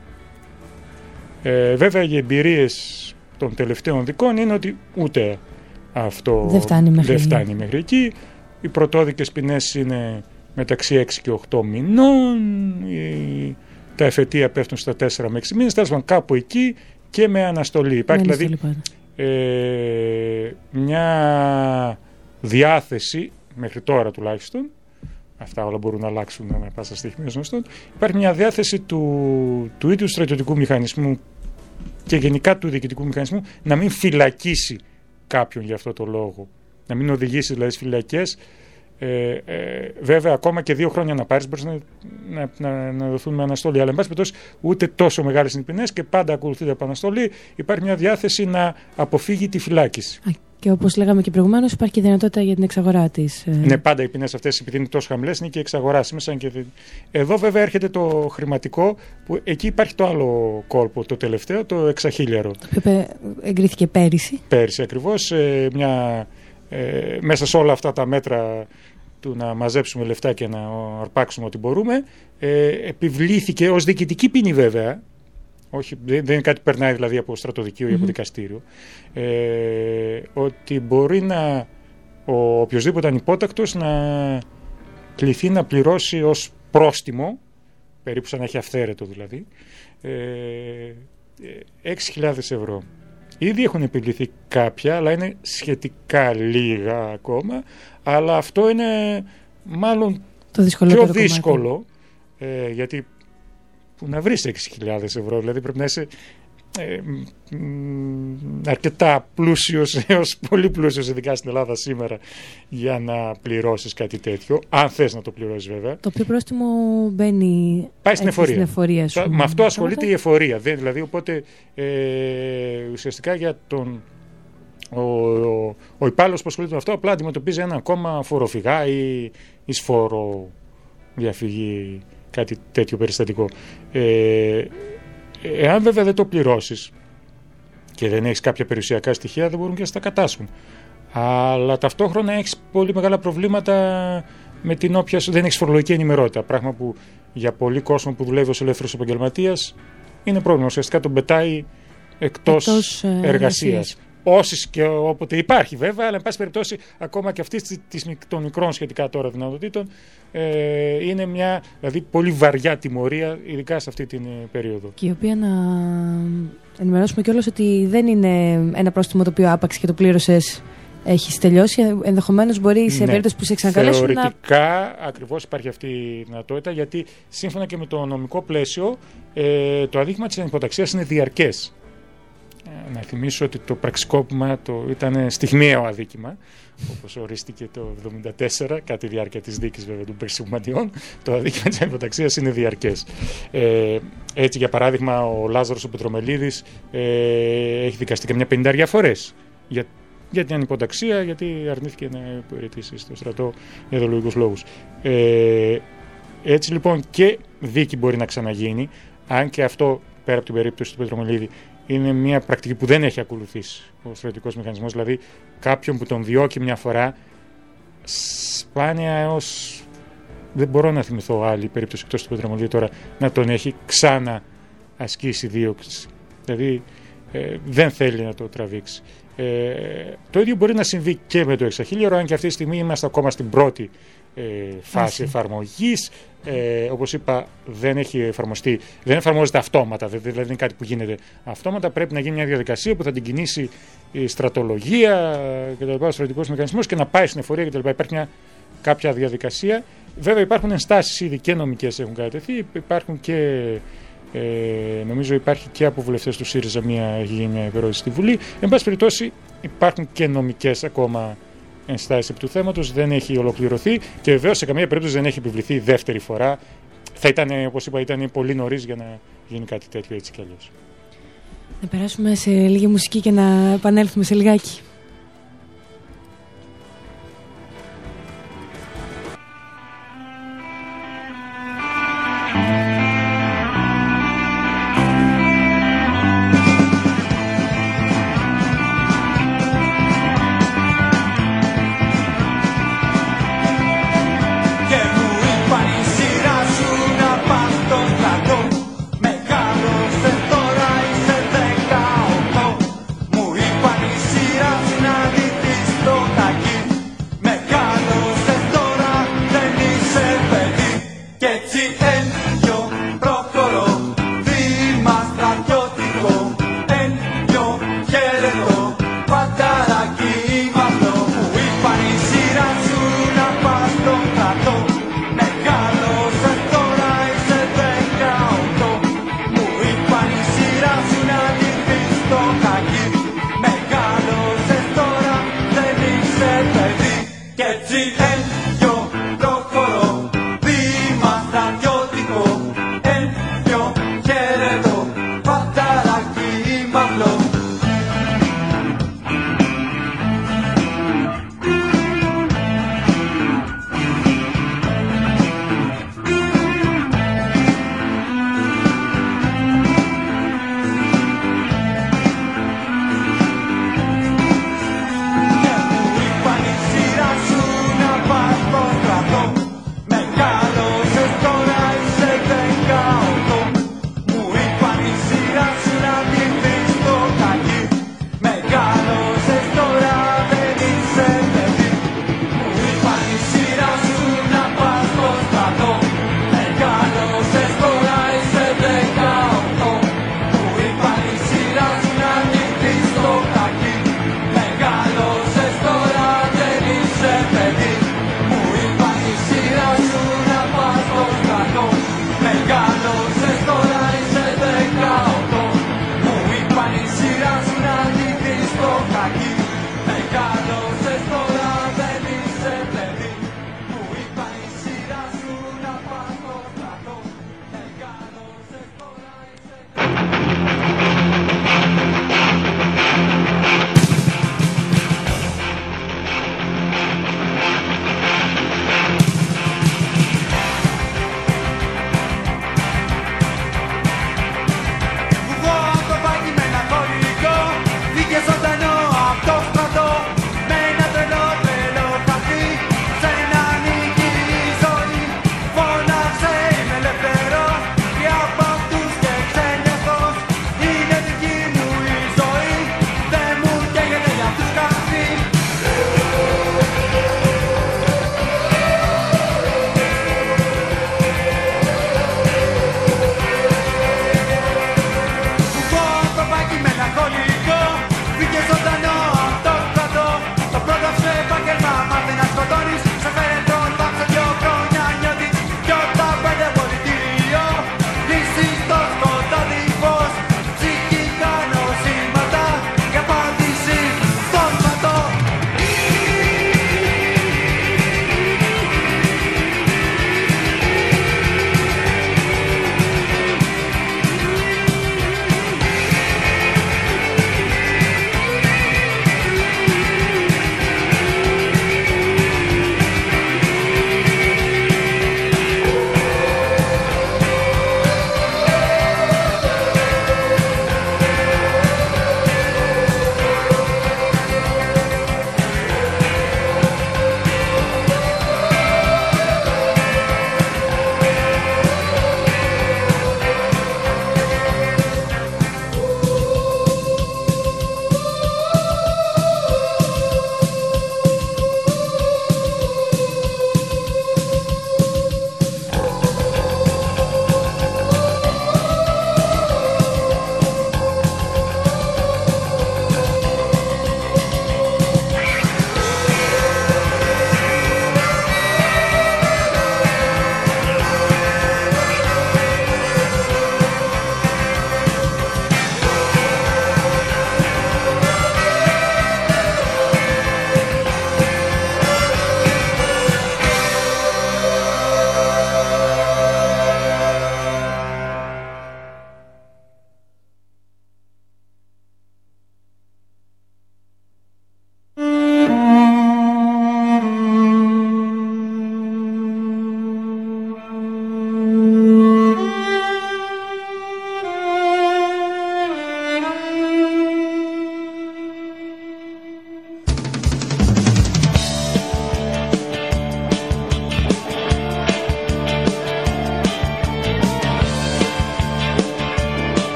Ε, βέβαια οι εμπειρίες των τελευταίων δικών είναι ότι ούτε αυτό δεν φτάνει μέχρι, δεν φτάνει μέχρι εκεί. Οι πρωτόδικες ποινές είναι μεταξύ έξι και οκτώ μηνών, οι, τα εφετεία πέφτουν στα τέσσερα με έξι μήνες, τέλος πάντων κάπου εκεί και με αναστολή. Υπάρχει με δηλαδή ε, μια διάθεση, μέχρι τώρα τουλάχιστον, αυτά όλα μπορούν να αλλάξουν ανά πάσα στιγμή ως γνωστόν, υπάρχει μια διάθεση του, του ίδιου στρατιωτικού μηχανισμού και γενικά του διοικητικού μηχανισμού να μην φυλακίσει κάποιον για αυτό το λόγο. Να μην οδηγήσει δηλαδή στις φυλακές. Ε, ε, βέβαια, ακόμα και δύο χρόνια να πάρεις μπορεί να, να, να, να δοθούν με αναστολή. Αλλά, εν πάση περιπτώσει, ούτε τόσο μεγάλες είναι οι ποινές και πάντα ακολουθείται από αναστολή. Υπάρχει μια διάθεση να αποφύγει τη φυλάκιση. Και όπως λέγαμε και προηγουμένως, υπάρχει και δυνατότητα για την εξαγορά της. Ναι, πάντα οι ποινές αυτές, επειδή είναι τόσο χαμηλές, είναι και εξαγοράσιμες. Και... Εδώ, βέβαια, έρχεται το χρηματικό, που εκεί υπάρχει το άλλο κόλπο, το τελευταίο, το εξαχίλιαρο. Το οποίο εγκρίθηκε πέρυσι. Πέρυσι, ακριβώς. Ε, μια, ε, μέσα σε όλα αυτά τα μέτρα του να μαζέψουμε λεφτά και να αρπάξουμε ό,τι μπορούμε, ε, επιβλήθηκε ως διοικητική ποινή, βέβαια. όχι, δεν είναι κάτι που περνάει δηλαδή από στρατοδικείο mm-hmm. ή από δικαστήριο, ε, ότι μπορεί να ο οποιοσδήποτε ανυπότακτος να κληθεί να πληρώσει ως πρόστιμο, περίπου σαν να έχει αυθαίρετο δηλαδή, ε, έξι χιλιάδες ευρώ. Ήδη έχουν επιβληθεί κάποια, αλλά είναι σχετικά λίγα ακόμα, αλλά αυτό είναι μάλλον το πιο δύσκολο, ε, γιατί που να βρεις έξι χιλιάδες ευρώ, δηλαδή πρέπει να είσαι ε, μ, αρκετά πλούσιος έως πολύ πλούσιος, ειδικά στην Ελλάδα σήμερα, για να πληρώσεις κάτι τέτοιο, αν θες να το πληρώσεις βέβαια. Το οποίο πρόστιμο μπαίνει πάει στην εφορία, στην εφορία σου. Με αυτό ασχολείται η εφορία, δηλαδή, οπότε ε, ουσιαστικά για τον ο, ο, ο υπάλληλος που ασχολείται με αυτό απλά αντιμετωπίζει ένα ακόμα φοροφυγά ή εισφόρο διαφυγή, κάτι τέτοιο περιστατικό. Ε, εάν βέβαια δεν το πληρώσεις και δεν έχεις κάποια περιουσιακά στοιχεία, δεν μπορούν και να στα κατάσχουν. Αλλά ταυτόχρονα έχεις πολύ μεγάλα προβλήματα με την όποια σου δεν έχεις φορολογική ενημερότητα. Πράγμα που για πολλοί κόσμο που δουλεύει ως ελεύθερος επαγγελματίας είναι πρόβλημα. Ουσιαστικά τον πετάει εκτός, εκτός εργασίας. εργασίας. Όσοι και όποτε υπάρχει βέβαια, αλλά εν πάση περιπτώσει ακόμα και αυτή των μικρών σχετικά τώρα δυνατοτήτων ε, είναι μια δηλαδή, πολύ βαριά τιμωρία, ειδικά σε αυτή την ε, περίοδο. Και η οποία να ενημερώσουμε κιόλας ότι δεν είναι ένα πρόστιμο το οποίο άπαξ και το πλήρωσες, έχεις τελειώσει. Ενδεχομένως μπορεί σε ναι. περίπτωση που σε ξανακαλέσουν να... Θεωρητικά ακριβώς υπάρχει αυτή η δυνατότητα, γιατί σύμφωνα και με το νομικό πλαίσιο ε, το αδίκημα της ανυποταξίας είναι διαρκές. Να θυμίσω ότι το πραξικόπημα το ήταν στιγμιαίο αδίκημα, όπως ορίστηκε το εβδομήντα τέσσερα, κατά τη διάρκεια της δίκης βέβαια των πραξικοπηματιών. Το αδίκημα της ανυποταξίας είναι διαρκές. Ε, έτσι, για παράδειγμα, ο Λάζαρος ο Πετρομελίδης ε, έχει δικαστεί και μια πενηντάρια φορές για, για την ανυποταξία, γιατί αρνήθηκε να υπηρετήσει στο στρατό για ιδεολογικούς λόγους. Ε, έτσι λοιπόν και δίκη μπορεί να ξαναγίνει, αν και αυτό πέρα από την περίπτωση του Πετρομελίδη είναι μια πρακτική που δεν έχει ακολουθήσει ο στρατιωτικός μηχανισμός, δηλαδή κάποιον που τον διώκει μια φορά σπάνια έως δεν μπορώ να θυμηθώ άλλη περίπτωση εκτός του Πετρομελίδη τώρα να τον έχει ξανά ασκήσει δίωξη, δηλαδή ε, δεν θέλει να το τραβήξει. Ε, το ίδιο μπορεί να συμβεί και με το εξαχίλιαρο, αν και αυτή τη στιγμή είμαστε ακόμα στην πρώτη ε, φάση εφαρμογής. Ε, όπως είπα, δεν έχει εφαρμοστεί, δεν εφαρμόζεται αυτόματα, δηλαδή είναι κάτι που γίνεται αυτόματα. Πρέπει να γίνει μια διαδικασία που θα την κινήσει η στρατολογία και ο στρατιωτικός μηχανισμός και να πάει στην εφορία κτλ. Υπάρχει μια κάποια διαδικασία. Βέβαια, υπάρχουν ενστάσεις ήδη και νομικές έχουν κατατεθεί, υπάρχουν και. Ε, νομίζω υπάρχει και από βουλευτές του ΣΥΡΙΖΑ μια, έχει γίνει μια υπερώτηση στη Βουλή. Εν πάση περιπτώσει, υπάρχουν και νομικές ακόμα ενστάσεις επί του θέματος, δεν έχει ολοκληρωθεί και βεβαίως σε καμία περίπτωση δεν έχει επιβληθεί δεύτερη φορά. Θα ήταν, όπως είπα, ήταν πολύ νωρίς για να γίνει κάτι τέτοιο έτσι κι αλλιώς. Να περάσουμε σε λίγη μουσική και να επανέλθουμε σε λιγάκι. Μεγάλωσε τώρα είσαι δεκαοκτώ. Μου είπαν η σειρά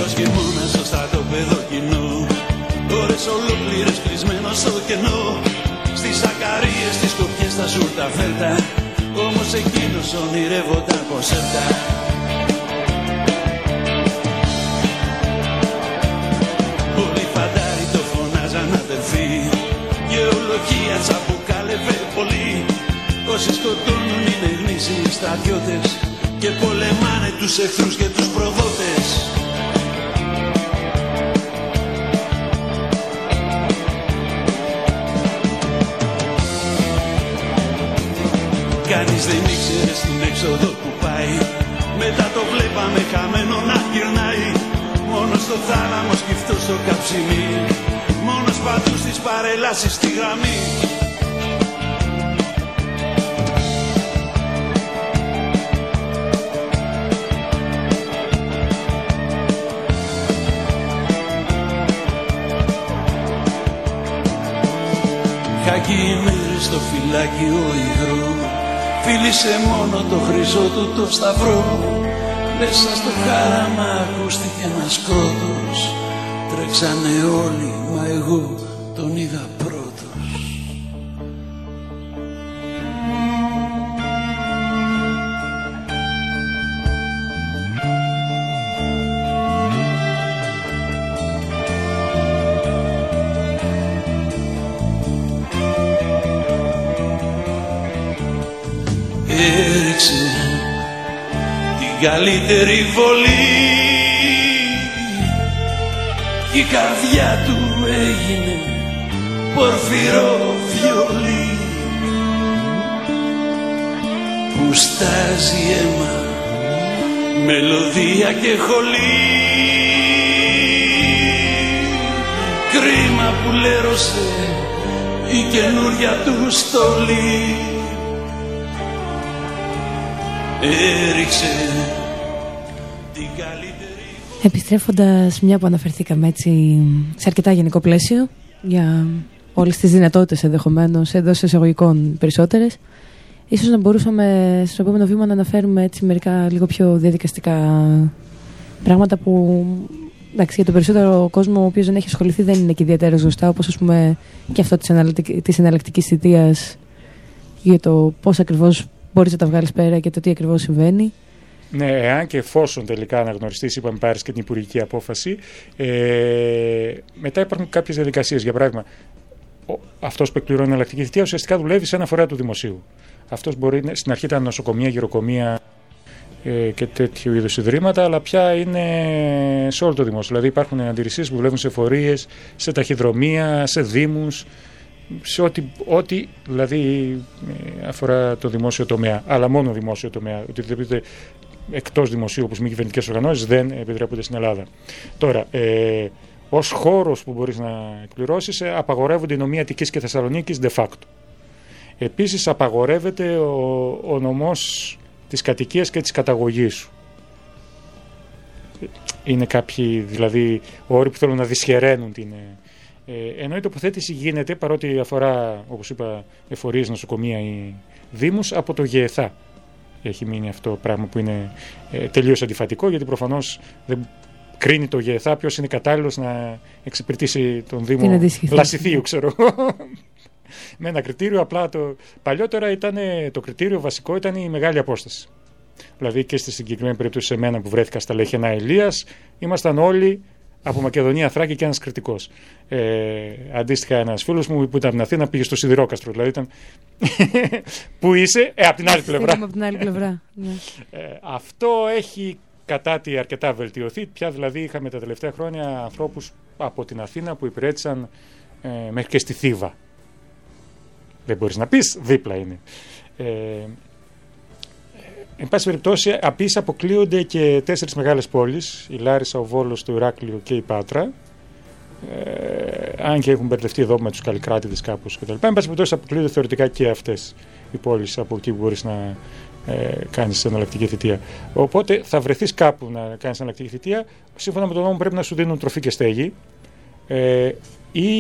Ένας χειμώνας στο στρατόπεδο κοινό, ώρες ολόκληρες κλεισμένος στο κενό, στις ακαρίες, στις κοπιές, στα σουρταφέρτα, όμως εκείνος ονειρεύονταν κονσέρτα. Όλοι φαντάρι το φωνάζαν αδελφοί, γεωλογία τσαποκάλευε πολύ. Όσοι σκοτώνουν είναι γνήσιοι στρατιώτες και πολεμάνε τους εχθρούς και τους προδότες. Κανείς δεν ήξερε στην έξοδο που πάει, μετά το βλέπαμε χαμένο να γυρνάει. Μόνο στο θάλαμο σκυφτό στο καψιμί, μόνος παντού στις παρελάσεις στη γραμμή. Χάκι μέρες στο φυλάκιο υγρό, φίλησε μόνο το χρυσό του το σταυρό. Μέσα στο χάραμα ακούστηκε ένας κρότος, τρέξανε όλοι μα εγώ τον είδα πρώτος. Έριξε την καλύτερη βολή κι η καρδιά του έγινε πορφυρό βιολί που στάζει αίμα, μελωδία και χολή. Κρίμα που λέρωσε η καινούρια του στολή. Έριξε την καλύτερη... Επιστρέφοντας, μια που αναφερθήκαμε έτσι σε αρκετά γενικό πλαίσιο για όλες τις δυνατότητες ενδεχομένως εντός εισαγωγικών περισσότερες, ίσως να μπορούσαμε στο επόμενο βήμα να αναφέρουμε έτσι μερικά λίγο πιο διαδικαστικά πράγματα που εντάξει, για τον περισσότερο κόσμο ο οποίος δεν έχει ασχοληθεί δεν είναι και ιδιαίτερα γνωστά, όπως ας πούμε και αυτό της εναλλακτικής θητείας, για το πώς ακριβώς μπορείς να τα βγάλεις πέρα και το τι ακριβώς συμβαίνει. Ναι, εάν και εφόσον τελικά αναγνωριστείς, είπαμε, πάρεις και την υπουργική απόφαση, ε, μετά υπάρχουν κάποιες διαδικασίες. Για παράδειγμα, αυτός που εκπληρώνει εναλλακτική θητεία ουσιαστικά δουλεύει σε ένα φορέα του δημοσίου. Αυτός μπορεί, στην αρχή ήταν νοσοκομεία, γυροκομεία ε, και τέτοιου είδους ιδρύματα, αλλά πια είναι σε όλο το δημόσιο. Δηλαδή υπάρχουν αντιρρησίες που δουλεύουν σε φορείες, σε ταχυδρομεία, σε δήμους, σε ό,τι, ό,τι δηλαδή αφορά το δημόσιο τομέα, αλλά μόνο δημόσιο τομέα. Οτιδήποτε εκτός δημοσίου, όπως μη κυβερνητικές οργανώσεις, δεν επιτρέπονται στην Ελλάδα. Τώρα, ε, ως χώρος που μπορείς να εκπληρώσεις, ε, απαγορεύονται οι νομοί Αττικής και Θεσσαλονίκης de facto. Επίσης, απαγορεύεται ο, ο νομός της κατοικίας και της καταγωγής σου. Είναι κάποιοι δηλαδή όροι που θέλουν να δυσχεραίνουν την... Ε, ενώ η τοποθέτηση γίνεται, παρότι αφορά, όπως είπα, εφορίες, νοσοκομεία ή δήμους, από το ΓΕΘΑ. Έχει μείνει αυτό πράγμα που είναι ε, τελείως αντιφατικό, γιατί προφανώς δεν κρίνει το ΓΕΘΑ ποιος είναι κατάλληλος να εξυπηρετήσει τον Δήμο Λασιθίου, ξέρω. Με ένα κριτήριο, απλά το παλιότερα ήταν, το κριτήριο βασικό ήταν η μεγάλη απόσταση. Δηλαδή και στη συγκεκριμένη περίπτωση σε μένα που βρέθηκα στα Λέχαινα Ηλίας, ήμασταν όλοι από Μακεδονία, Θράκη και ένας κριτικός. Ε, αντίστοιχα, ένας φίλος μου που ήταν από την Αθήνα πήγε στο Σιδηρόκαστρο. Δηλαδή ήταν. Πού είσαι, ε, από την άλλη πλευρά. Από την άλλη πλευρά. Ναι. Ε, αυτό έχει κατά τη αρκετά βελτιωθεί. Πια δηλαδή είχαμε τα τελευταία χρόνια ανθρώπους από την Αθήνα που υπηρέτησαν ε, μέχρι και στη Θήβα. Δεν μπορείς να πεις, δίπλα είναι. Ε, Εν πάση περιπτώσει, επίσης αποκλείονται και τέσσερις μεγάλες πόλεις, η Λάρισα, ο Βόλος, το Ηράκλειο και η Πάτρα. Ε, αν και έχουν μπερδευτεί εδώ με τους Καλλικράτηδες κάπως κτλ. Εν πάση περιπτώσει, αποκλείονται θεωρητικά και αυτές οι πόλεις από εκεί που μπορείς να ε, κάνεις εναλλακτική θητεία. Οπότε θα βρεθείς κάπου να κάνεις εναλλακτική θητεία. Σύμφωνα με τον νόμο, πρέπει να σου δίνουν τροφή και στέγη. Ε, ή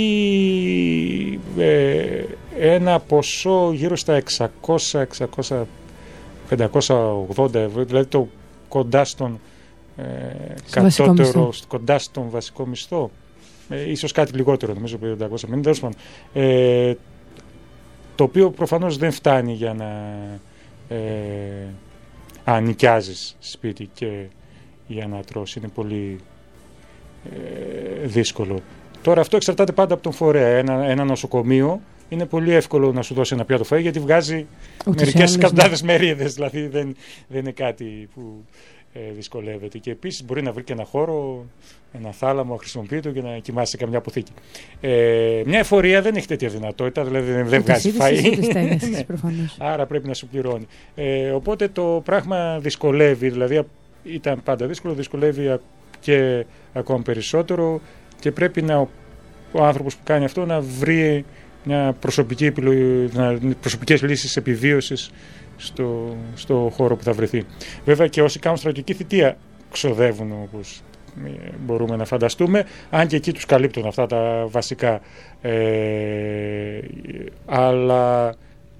ε, ένα ποσό γύρω στα εξακόσια εξακόσια πεντακόσια ογδόντα ευρώ, δηλαδή το κοντά στον ε, κατώτερο, κοντά στον βασικό μισθό. Ε, ίσως κάτι λιγότερο, νομίζω πεντακόσια πενήντα. Ε, το οποίο προφανώς δεν φτάνει για να ε, αν νοικιάζεις σπίτι και για να τρως. Είναι πολύ ε, δύσκολο. Τώρα αυτό εξαρτάται πάντα από τον φορέα. Ένα, ένα νοσοκομείο είναι πολύ εύκολο να σου δώσει ένα πιάτο φαΐ, γιατί βγάζει μερικές εκατοντάδες ναι. μερίδες, δηλαδή δεν, δεν είναι κάτι που ε, δυσκολεύεται. Και επίσης μπορεί να βρει και ένα χώρο, ένα θάλαμο αχρησιμοποιητό και να κοιμάσαι σε καμιά αποθήκη. Ε, μια εφορία δεν έχει τέτοια δυνατότητα, δηλαδή δεν, δεν βγάζει φαΐ. Ναι. Άρα πρέπει να σου πληρώνει. Ε, οπότε το πράγμα δυσκολεύει, δηλαδή ήταν πάντα δύσκολο, δυσκολεύει και ακόμα περισσότερο, και πρέπει να, ο άνθρωπος που κάνει αυτό να βρει μια προσωπική επιλογή, προσωπικές λύσεις επιβίωσης στο, στο χώρο που θα βρεθεί. Βέβαια και όσοι κάνουν στρατιωτική θητεία ξοδεύουν, όπως μπορούμε να φανταστούμε, αν και εκεί τους καλύπτουν αυτά τα βασικά. Ε, αλλά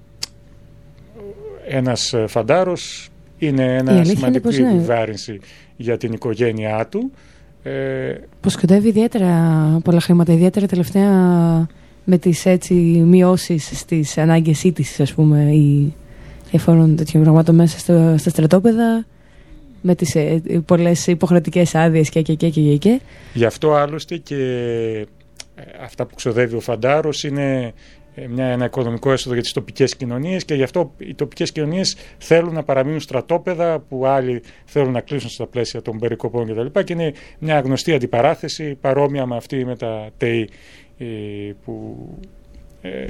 ένας φαντάρος είναι ένα σημαντική επιβάρυνση για την οικογένειά του. Ε, Πως σκοτεύει ιδιαίτερα πολλά χρήματα, ιδιαίτερα τελευταία με τις έτσι μειώσεις στις ανάγκες σύντησης, ας πούμε, ή διαφόρων τέτοιων πραγμάτων μέσα στο, στα στρατόπεδα, με τις ε, πολλές υποχρεωτικές άδειες και, και, και, και, και. Γι' αυτό άλλωστε και ε, αυτά που ξοδεύει ο φαντάρος είναι ε, μια, ένα οικονομικό έσοδο για τις τοπικές κοινωνίες, και γι' αυτό οι τοπικές κοινωνίες θέλουν να παραμείνουν στρατόπεδα που άλλοι θέλουν να κλείσουν στα πλαίσια των περικοπών κτλ. Και, και είναι μια γνωστή αντιπαράθεση παρόμοια με αυτή με τα ΤΕΙ, που ε, ε,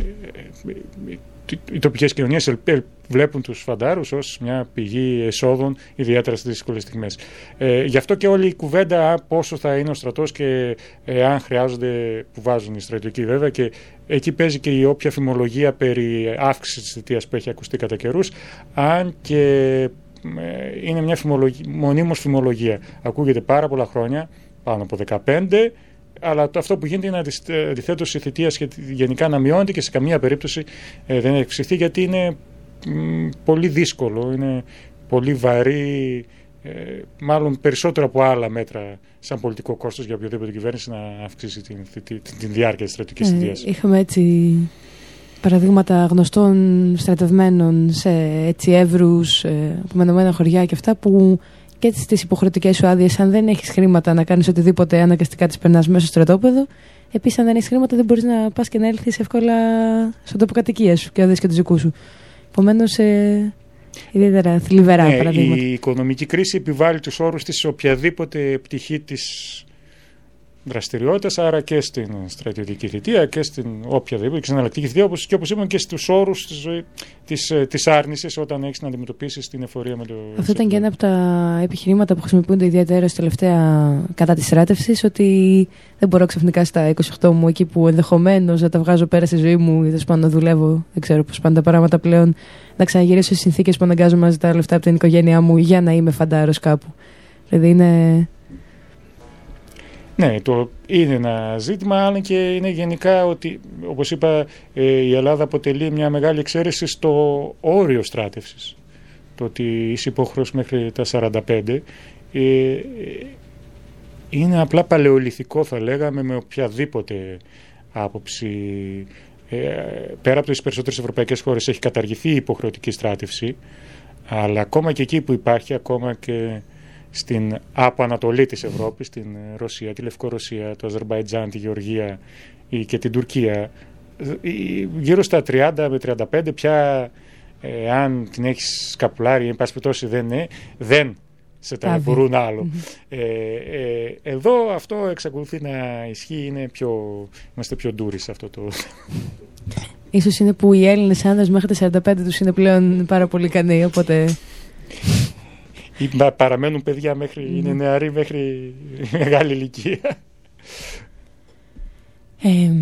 οι τοπικές κοινωνίες βλέπουν τους φαντάρους ως μια πηγή εσόδων, ιδιαίτερα στις δύσκολες στιγμές. Ε, γι' αυτό και όλη η κουβέντα πόσο θα είναι ο στρατός και ε, αν χρειάζονται, που βάζουν οι στρατιωτικοί βέβαια, και εκεί παίζει και η όποια φημολογία περί αύξησης της θητείας που έχει ακουστεί κατά καιρούς, αν και ε, είναι μια φημολογία, μονίμως φημολογία. Ακούγεται πάρα πολλά χρόνια, πάνω από δεκαπέντε, αλλά το, αυτό που γίνεται είναι αντιθέτως η θητεία γενικά να μειώνεται και σε καμία περίπτωση ε, δεν έχει αυξηθεί, γιατί είναι μ, πολύ δύσκολο, είναι πολύ βαρύ, ε, μάλλον περισσότερο από άλλα μέτρα σαν πολιτικό κόστος για οποιοδήποτε κυβέρνηση να αυξήσει την, την, την διάρκεια της στρατιωτικής ε, θητείας. Είχαμε έτσι παραδείγματα γνωστών στρατευμένων σε έτσι εύρους, ε, απομενωμένα χωριά και αυτά, που και στις υποχρεωτικές σου άδειες, αν δεν έχεις χρήματα να κάνεις οτιδήποτε, αναγκαστικά τις περνάς μέσα στο στρατόπεδο. Επίσης, αν δεν έχεις χρήματα, δεν μπορείς να πας και να έλθεις εύκολα στον τόπο κατοικίας σου και να δεις και τους δικούς σου. Επομένως, ε, ιδιαίτερα θλιβερά ναι, παραδείγματα. Η οικονομική κρίση επιβάλλει τους όρους της σε οποιαδήποτε πτυχή της δραστηριότητας, άρα και στην στρατιωτική θητεία και στην οποιαδήποτε ξαναλλακτική θητεία, όπως και όπως είπαμε και στους όρους της, της, της άρνησης όταν έχεις να αντιμετωπίσεις την εφορία με το. Αυτό ήταν και ένα από τα επιχειρήματα που χρησιμοποιούνται ιδιαίτερα τελευταία κατά της στράτευσης, ότι δεν μπορώ ξαφνικά στα είκοσι οκτώ μου, εκεί που ενδεχομένως να τα βγάζω πέρα στη ζωή μου ή δεν σπάνω να δουλεύω, δεν ξέρω πώς πάνε τα πράγματα πλέον, να ξαναγυρίσω στις συνθήκες που αναγκάζομαι να ζητάω λεφτά από την οικογένειά μου για να είμαι φαντάρος κάπου. Δηλαδή είναι. Ναι, το είναι ένα ζήτημα, αλλά και είναι γενικά ότι, όπως είπα, η Ελλάδα αποτελεί μια μεγάλη εξαίρεση στο όριο στράτευσης. Το ότι είσαι υποχρεός μέχρι τα σαράντα πέντε ε, είναι απλά παλαιολιθικό, θα λέγαμε, με οποιαδήποτε άποψη. Ε, πέρα από τις περισσότερες ευρωπαϊκές χώρες έχει καταργηθεί η υποχρεωτική στράτευση, αλλά ακόμα και εκεί που υπάρχει, ακόμα και στην από Ανατολή της Ευρώπης, την Ρωσία, τη Λευκορωσία, το Αζερμπαϊτζάν, τη Γεωργία και την Τουρκία, γύρω στα τριάντα με τριάντα πέντε πια, ε, αν την έχεις σκαπουλάρει, εν πάση περιπτώσει δεν είναι, δεν σε ταλαιπωρούν άλλο. Mm-hmm. Ε, ε, εδώ αυτό εξακολουθεί να ισχύει, είναι πιο, είμαστε πιο ντούροι σε αυτό το. Ίσως είναι που οι Έλληνες άνδρες μέχρι τα σαράντα πέντε τους είναι πλέον πάρα πολύ ικανοί, οπότε. Ή παραμένουν παιδιά μέχρι, mm. είναι νεαροί μέχρι μεγάλη ηλικία. Ε,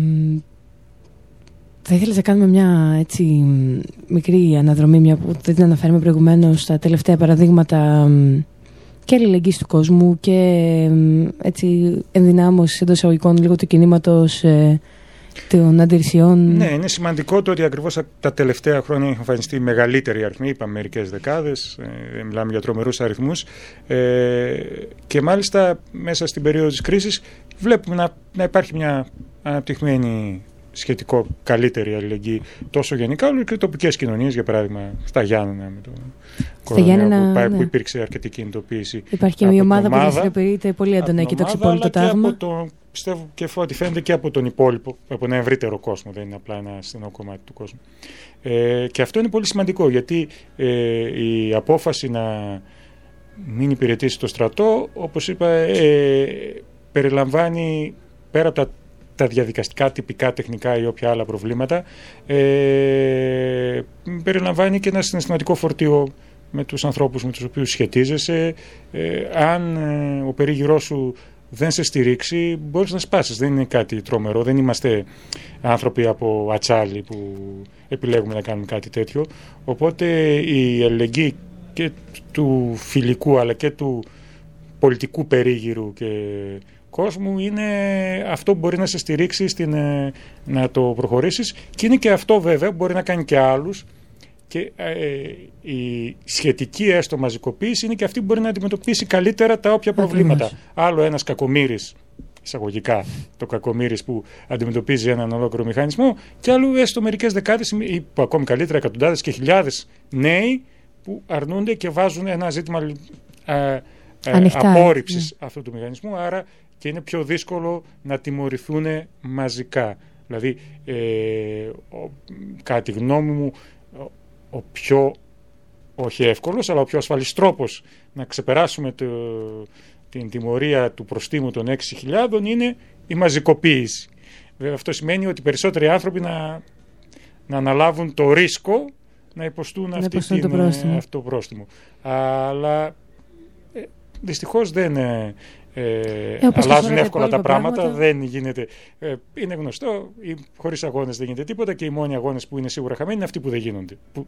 θα ήθελα να κάνουμε μια έτσι μικρή αναδρομή, μια που δεν την αναφέρουμε προηγουμένως, στα τελευταία παραδείγματα και αλληλεγγύης του κόσμου και έτσι ενδυνάμωση εντός εισαγωγικών λίγο του κινήματος ε, των αντιρρησιών. Ναι, είναι σημαντικό το ότι ακριβώς τα τελευταία χρόνια έχουν εμφανιστεί μεγαλύτεροι αριθμοί, είπαμε μερικές δεκάδες, ε, μιλάμε για τρομερούς αριθμούς, ε, και μάλιστα μέσα στην περίοδο της κρίσης βλέπουμε να, να υπάρχει μια αναπτυγμένη, σχετικό καλύτερη αλληλεγγύη τόσο γενικά, όλο και τοπικές κοινωνίες, για παράδειγμα στα Γιάννενα με το κορονοϊό που, ναι. που υπήρξε αρκετή κινητοποίηση. Υπάρχει και μια ομάδα, ομάδα που δραστηριοποιείται πολύ έντονα και το ξυπόλυτο τάγμα. Πιστεύω και ότι φαίνεται και από τον υπόλοιπο, από ένα ευρύτερο κόσμο, δεν είναι απλά ένα στενό κομμάτι του κόσμου. Ε, και αυτό είναι πολύ σημαντικό, γιατί ε, η απόφαση να μην υπηρετήσει το στρατό, όπως είπα, ε, περιλαμβάνει πέρα από τα, τα διαδικαστικά, τυπικά, τεχνικά ή όποια άλλα προβλήματα, ε, περιλαμβάνει και ένα συναισθηματικό φορτίο με τους ανθρώπους με τους οποίους σχετίζεσαι. Ε, αν ε, ο περίγυρός σου δεν σε στηρίξει, μπορείς να σπάσεις. Δεν είναι κάτι τρομερό. Δεν είμαστε άνθρωποι από ατσάλι που επιλέγουμε να κάνουμε κάτι τέτοιο. Οπότε η αλληλεγγύη και του φιλικού αλλά και του πολιτικού περίγυρου και κόσμου είναι αυτό που μπορεί να σε στηρίξει στην, να το προχωρήσεις, και είναι και αυτό βέβαια που μπορεί να κάνει και άλλους. Και ε, η σχετική έστω μαζικοποίηση είναι και αυτή που μπορεί να αντιμετωπίσει καλύτερα τα όποια προβλήματα. Ακριβώς. Άλλο ένας κακομοίρης, εισαγωγικά το κακομοίρης που αντιμετωπίζει έναν ολόκληρο μηχανισμό, και άλλο έστω μερικές δεκάδες ή ακόμη καλύτερα εκατοντάδες και χιλιάδες νέοι που αρνούνται και βάζουν ένα ζήτημα ε, ε, απόρριψης ναι. αυτού του μηχανισμού, άρα και είναι πιο δύσκολο να τιμωρηθούν μαζικά. Δηλαδή, ε, ο, κατά τη γνώμη μου, ο πιο, όχι εύκολος, αλλά ο πιο ασφαλής τρόπος να ξεπεράσουμε το, την τιμωρία του προστίμου των έξι χιλιάδων είναι η μαζικοποίηση. Βέβαια αυτό σημαίνει ότι περισσότεροι άνθρωποι να, να αναλάβουν το ρίσκο να υποστούν, να αυτή την, το πρόστιμο. αυτό το πρόστιμο. Αλλά ε, δυστυχώς δεν ε, ε, αλλάζουν εύκολα τα πράγματα, πράγματα. Δεν γίνεται, ε, είναι γνωστό, χωρίς αγώνες δεν γίνεται τίποτα, και οι μόνοι αγώνες που είναι σίγουρα χαμένοι είναι αυτοί που δεν γίνονται. Που...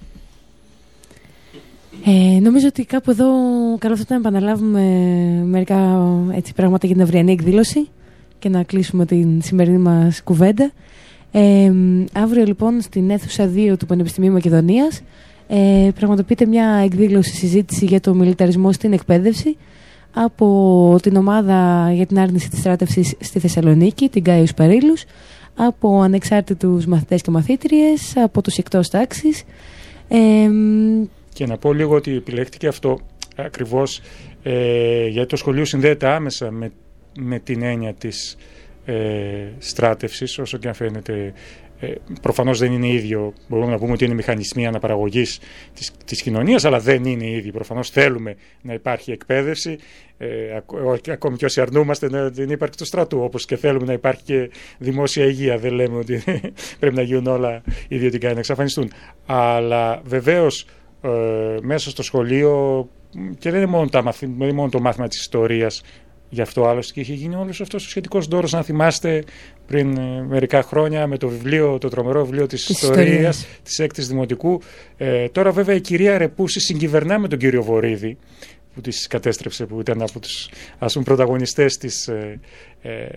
Ε, νομίζω ότι κάπου εδώ καλό θα ήταν να επαναλάβουμε μερικά έτσι, πράγματα για την αυριανή εκδήλωση και να κλείσουμε την σημερινή μας κουβέντα. Ε, αύριο λοιπόν στην αίθουσα δύο του Πανεπιστημίου Μακεδονίας ε, πραγματοποιείται μια εκδήλωση συζήτηση για το μιλιταρισμό στην εκπαίδευση από την ομάδα για την άρνηση της στράτευσης στη Θεσσαλονίκη, την Γκάιους Παρήλους, από ανεξάρτητους μαθητές και μαθήτριες, από τους εκτός τάξης. Ε, και να πω λίγο ότι επιλέχθηκε αυτό ακριβώς ε, γιατί το σχολείο συνδέεται άμεσα με, με την έννοια της ε, στράτευσης, όσο και αν φαίνεται ε, προφανώς δεν είναι ίδιο. Μπορούμε να πούμε ότι είναι μηχανισμοί αναπαραγωγής της, της κοινωνίας, αλλά δεν είναι ίδιο. Προφανώς θέλουμε να υπάρχει εκπαίδευση, ε, ακόμη και όσοι αρνούμαστε την ύπαρξη του στρατού, όπως και θέλουμε να υπάρχει και δημόσια υγεία. Δεν λέμε ότι πρέπει να γίνουν όλα ιδιωτικά ή να εξαφανιστούν. Αλλά βεβαίως ε, μέσα στο σχολείο, και δεν είναι μόνο, τα μαθη, μόνο το μάθημα της ιστορίας, γι' αυτό άλλωστε και είχε γίνει όλος αυτός ο σχετικός ντόρος, να θυμάστε, πριν ε, μερικά χρόνια με το βιβλίο, το τρομερό βιβλίο της, της ιστορίας, ιστορίας της έκτης Δημοτικού. Ε, τώρα βέβαια η κυρία Ρεπούση συγκυβερνά με τον κύριο Βορίδη, που της κατέστρεψε, που ήταν από τους ας πούμε πρωταγωνιστές της, ε, ε, ε,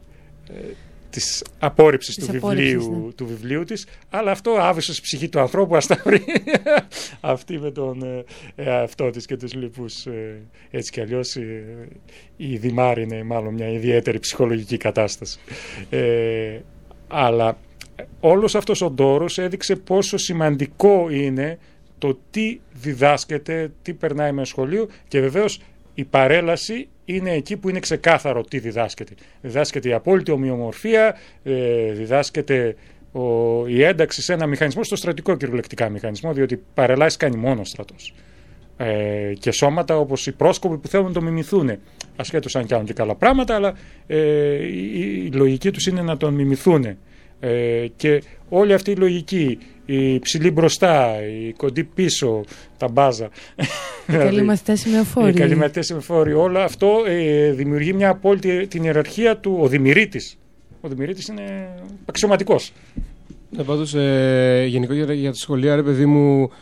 της απόρριψης του, βιβλίου, ναι. του βιβλίου της, αλλά αυτό άβησε στη ψυχή του ανθρώπου, ας τα βρει αυτή με τον ε, αυτό της και τους λοιπούς. Ε, έτσι κι αλλιώς ε, η Δημάρη είναι μάλλον μια ιδιαίτερη ψυχολογική κατάσταση. Ε, αλλά όλος αυτός ο ντόρος έδειξε πόσο σημαντικό είναι το τι διδάσκεται, τι περνάει με σχολείο, και βεβαίως η παρέλαση είναι εκεί που είναι ξεκάθαρο τι διδάσκεται. Διδάσκεται η απόλυτη ομοιομορφία, ε, διδάσκεται ο, η ένταξη σε ένα μηχανισμό, στο στρατικό κυριολεκτικά μηχανισμό, διότι παρελάσεις κάνει μόνο ο στρατός. Ε, και σώματα όπως οι πρόσκοποι που θέλουν να το μιμηθούν, ασχέτως αν κάνουν και καλά πράγματα, αλλά ε, η, η λογική τους είναι να τον μιμηθούν. Ε, και όλη αυτή η λογική, η ψηλή μπροστά, η κοντή πίσω, τα μπάζα, οι καλοί μαθητές σημεοφόροι, οι καλοί μαθητές σημεοφόροι, όλο αυτό ε, δημιουργεί μια απόλυτη την ιεραρχία του. Ο Δημηρίτης ο Δημηρίτης είναι αξιωματικός. Ναι, πάντως ε, γενικότερα για τα σχολεία, ρε παιδί μου,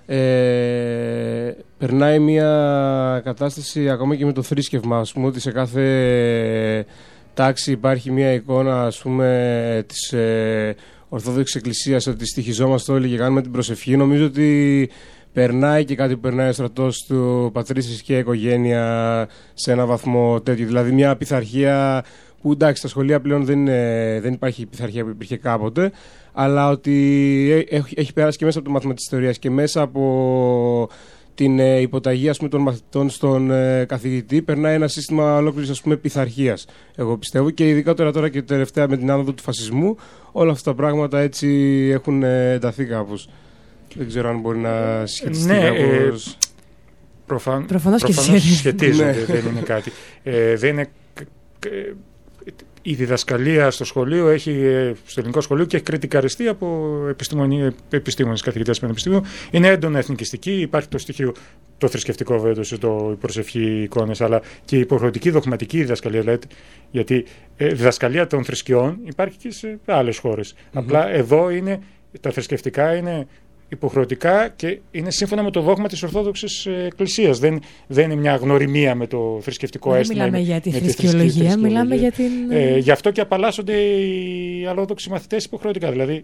ε, περνάει μια κατάσταση ακόμα και με το θρήσκευμα, ας πούμε, ότι σε κάθε τάξη υπάρχει μια εικόνα, ας πούμε, της ε, Ορθόδοξης Εκκλησίας, ότι στοιχιζόμαστε όλοι και κάνουμε την προσευχή. Νομίζω ότι περνάει και κάτι που περνάει ο στρατός του πατρίς και οικογένεια σε ένα βαθμό τέτοιο. Δηλαδή μια πειθαρχία που εντάξει, στα σχολεία πλέον δεν, είναι, δεν υπάρχει η πειθαρχία που υπήρχε κάποτε, αλλά ότι έχει, έχει περάσει και μέσα από το μάθημα της ιστορίας και μέσα από την ε, υποταγή, ας πούμε, των μαθητών στον ε, καθηγητή, περνάει ένα σύστημα ολόκληρης, ας πούμε, πειθαρχίας, εγώ πιστεύω, και ειδικότερα τώρα και τελευταία με την άνοδο του φασισμού, όλα αυτά τα πράγματα έτσι έχουν ε, ενταθεί κάπως. Δεν ξέρω αν μπορεί να σχετιστεί ναι, κάπως. Ε, προφαν... Προφανώς, προφανώς και σχετίζονται, δεν είναι κάτι. Ε, δεν είναι... Η διδασκαλία στο σχολείο έχει, στο ελληνικό σχολείο, και έχει κριτικαριστεί από επιστήμονες, καθηγητές πανεπιστημίου. Είναι έντονα εθνικιστική. Υπάρχει το στοιχείο το θρησκευτικό, βέβαια, το, η προσευχή, οι εικόνες, αλλά και η υποχρεωτική δογματική διδασκαλία. Δηλαδή, γιατί ε, διδασκαλία των θρησκειών υπάρχει και σε άλλες χώρες. Mm-hmm. Απλά εδώ είναι, τα θρησκευτικά είναι υποχρεωτικά και είναι σύμφωνα με το δόγμα της Ορθόδοξης Εκκλησίας. Δεν, δεν είναι μια γνωριμία με το θρησκευτικό αίσθημα. Δεν μιλάμε για τη θρησκειολογία, μιλάμε για την... Ε, γι' αυτό και απαλλάσσονται οι αλλόδοξοι μαθητές υποχρεωτικά. Δηλαδή,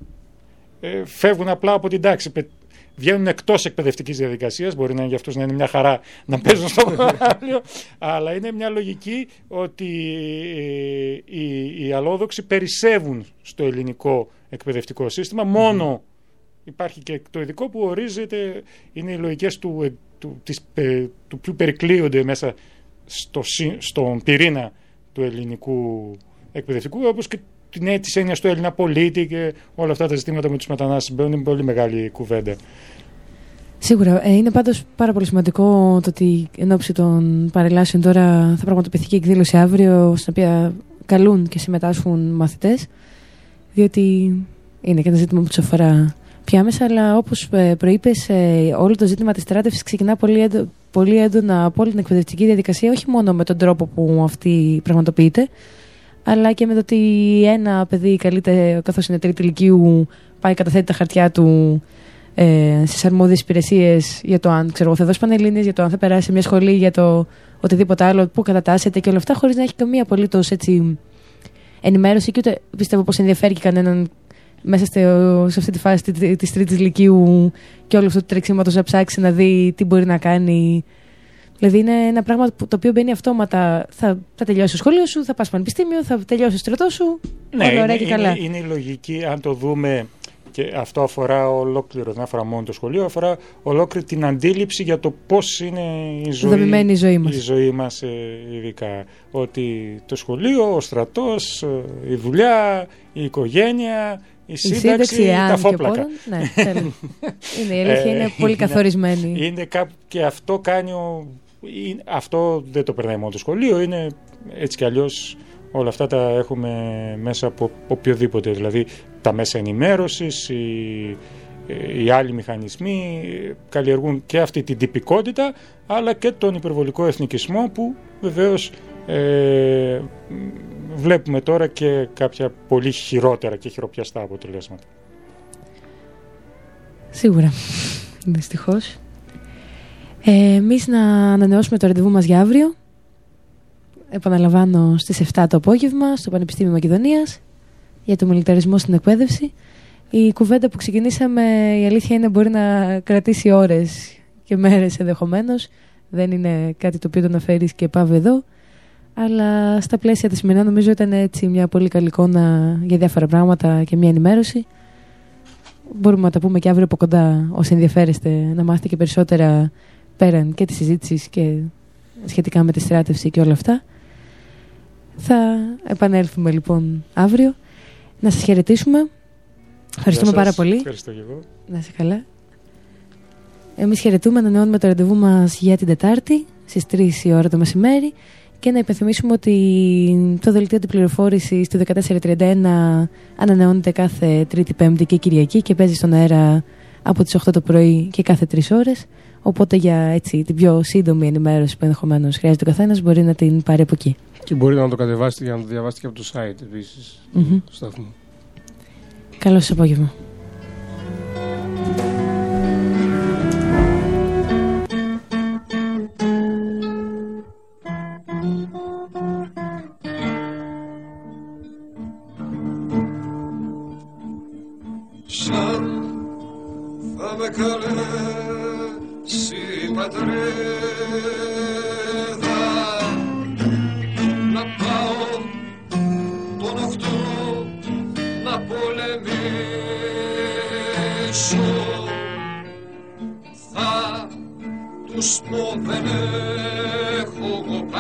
ε, φεύγουν απλά από την τάξη, βγαίνουν εκτός εκπαιδευτικής διαδικασίας. Μπορεί να είναι για αυτούς να είναι μια χαρά να παίζουν στο σχολείο, αλλά είναι μια λογική ότι ε, οι, οι αλλόδοξοι περισσεύουν στο ελληνικό εκπαιδευτικό σύστημα. Μόνο υπάρχει και το ειδικό που ορίζεται, είναι οι λογικές του, του, της, του ποιου περικλείονται μέσα στο, στον πυρήνα του ελληνικού εκπαιδευτικού, όπως και την αίτηση έννοια του Έλληνα πολίτη και όλα αυτά τα ζητήματα με τους μετανάστες. Είναι πολύ μεγάλη κουβέντα. Σίγουρα. Ε, είναι πάντως πάρα πολύ σημαντικό το ότι εν ώψη των παρελάσεων τώρα θα πραγματοποιηθεί και εκδήλωση αύριο, στην οποία καλούν και συμμετάσχουν μαθητές, διότι είναι και ένα ζήτημα που τους αφορά πια μέσα, αλλά όπως προείπες, όλο το ζήτημα της στράτευσης ξεκινά πολύ, έντο, πολύ έντονα από όλη την εκπαιδευτική διαδικασία, όχι μόνο με τον τρόπο που αυτή πραγματοποιείται, αλλά και με το ότι ένα παιδί καλείται, καθώς είναι τρίτη ηλικίου, πάει καταθέτει τα χαρτιά του ε, στις αρμόδιες υπηρεσίες για το αν ξέρω, θα δώσει πανελλήνιες, για το αν θα περάσει σε μια σχολή, για το οτιδήποτε άλλο, που κατατάσσεται και όλα αυτά, χωρίς να έχει καμία απολύτως έτσι ενημέρωση, και ούτε πιστεύω πως ενδιαφέρει και κανέναν μέσα σε αυτή τη φάση της τρίτης λυκείου και όλο αυτό το τρεξίματος να ψάξει να δει τι μπορεί να κάνει. Δηλαδή είναι ένα πράγμα το οποίο μπαίνει αυτόματα. Θα, θα τελειώσει το σχολείο σου, θα πας στο πανεπιστήμιο, θα τελειώσει το στρατό σου. Ναι, όλα ωραία είναι, και καλά. Είναι, είναι η λογική, αν το δούμε, και αυτό αφορά ολόκληρο, δεν αφορά μόνο το σχολείο, αφορά ολόκληρη την αντίληψη για το πώς είναι η ζωή, δομημένη η ζωή μας. Η ζωή μας ειδικά. Ότι το σχολείο, ο στρατός, η δουλειά, η οικογένεια, η σύνταξη, τα φόπλακα. Ναι, είναι, η αλήθεια είναι πολύ καθορισμένη. Είναι, είναι κάπου, και αυτό κάνει ο, αυτό δεν το περνάει μόνο το σχολείο, είναι έτσι κι αλλιώς όλα αυτά τα έχουμε μέσα από οποιοδήποτε, δηλαδή τα μέσα ενημέρωσης, οι, οι άλλοι μηχανισμοί καλλιεργούν και αυτή την τυπικότητα, αλλά και τον υπερβολικό εθνικισμό που βεβαίως ε, βλέπουμε τώρα και κάποια πολύ χειρότερα και χειροπιαστά αποτελέσματα. Σίγουρα, δυστυχώς. Ε, εμείς να ανανεώσουμε το ραντεβού μας για αύριο. Επαναλαμβάνω, στις επτά το απόγευμα στο Πανεπιστήμιο Μακεδονίας για το μιλιταρισμό στην εκπαίδευση. Η κουβέντα που ξεκινήσαμε, η αλήθεια είναι, μπορεί να κρατήσει ώρες και μέρες ενδεχομένως. Δεν είναι κάτι το οποίο το αναφέρεις και πάβει εδώ. Αλλά στα πλαίσια της σημερινά νομίζω ήταν έτσι μια πολύ καλή εικόνα για διάφορα πράγματα και μια ενημέρωση. Μπορούμε να τα πούμε και αύριο από κοντά, όσοι ενδιαφέρεστε να μάθετε και περισσότερα πέραν και της συζήτησης και σχετικά με τη στράτευση και όλα αυτά. Θα επανέλθουμε λοιπόν αύριο. Να σας χαιρετήσουμε. Ευχαριστούμε πάρα πολύ. Ευχαριστώ και εγώ. Να είσαι καλά. Εμείς χαιρετούμε, ανανεώνουμε το ραντεβού μας για την Τετάρτη στις τρεις η ώρα το μεσημέρι, και να υπενθυμίσουμε ότι το δελτίο της πληροφόρησης του δεκατέσσερα τριάντα ένα ανανεώνεται κάθε Τρίτη, Πέμπτη και Κυριακή και παίζει στον αέρα από τις οκτώ το πρωί και κάθε τρεις ώρες. Οπότε για έτσι, την πιο σύντομη ενημέρωση που ενδεχομένως χρειάζεται ο καθένας μπορεί να την πάρει από εκεί. Και μπορείτε να το κατεβάσετε για να το διαβάσετε και από το site επίσης mm-hmm. του σταθμού. Καλό σας απόγευμα.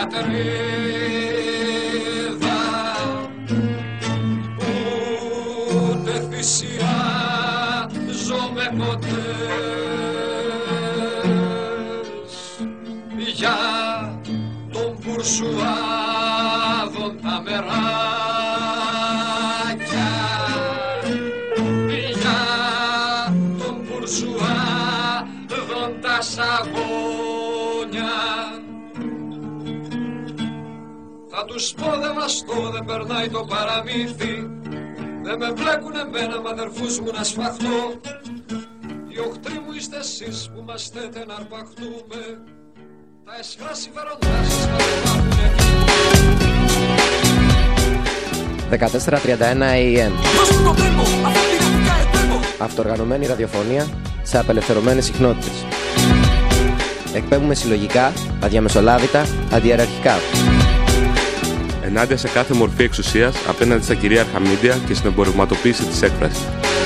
πατρίδα, ούτε θυσιάζομαι ποτέ για τον Μπουρσουάδον τα μεράκια, για τον Μπουρσουάδον τα σαγόνια. Θα τους πω δε βαστώ, δεν περνάει το παραμύθι, δεν με μπλέκουν εμένα μ' αδερφούς μου να σφαχτώ. Οι οχτροί μου είστε εσείς που μας θέτε να αρπαχτούμε, τα εσχρά συμφέροντά σας θα δεν πάπουνε. δεκατέσσερα τριάντα ένα έι εμ. Αυτοοργανωμένη ραδιοφωνία σε απελευθερωμένες συχνότητες. Εκπέμπουμε συλλογικά, αδιαμεσολάβητα, αντιεραρχικά. Ενάντια σε κάθε μορφή εξουσίας απέναντι στα κυρίαρχα μίντια και στην εμπορευματοποίηση της έκφρασης.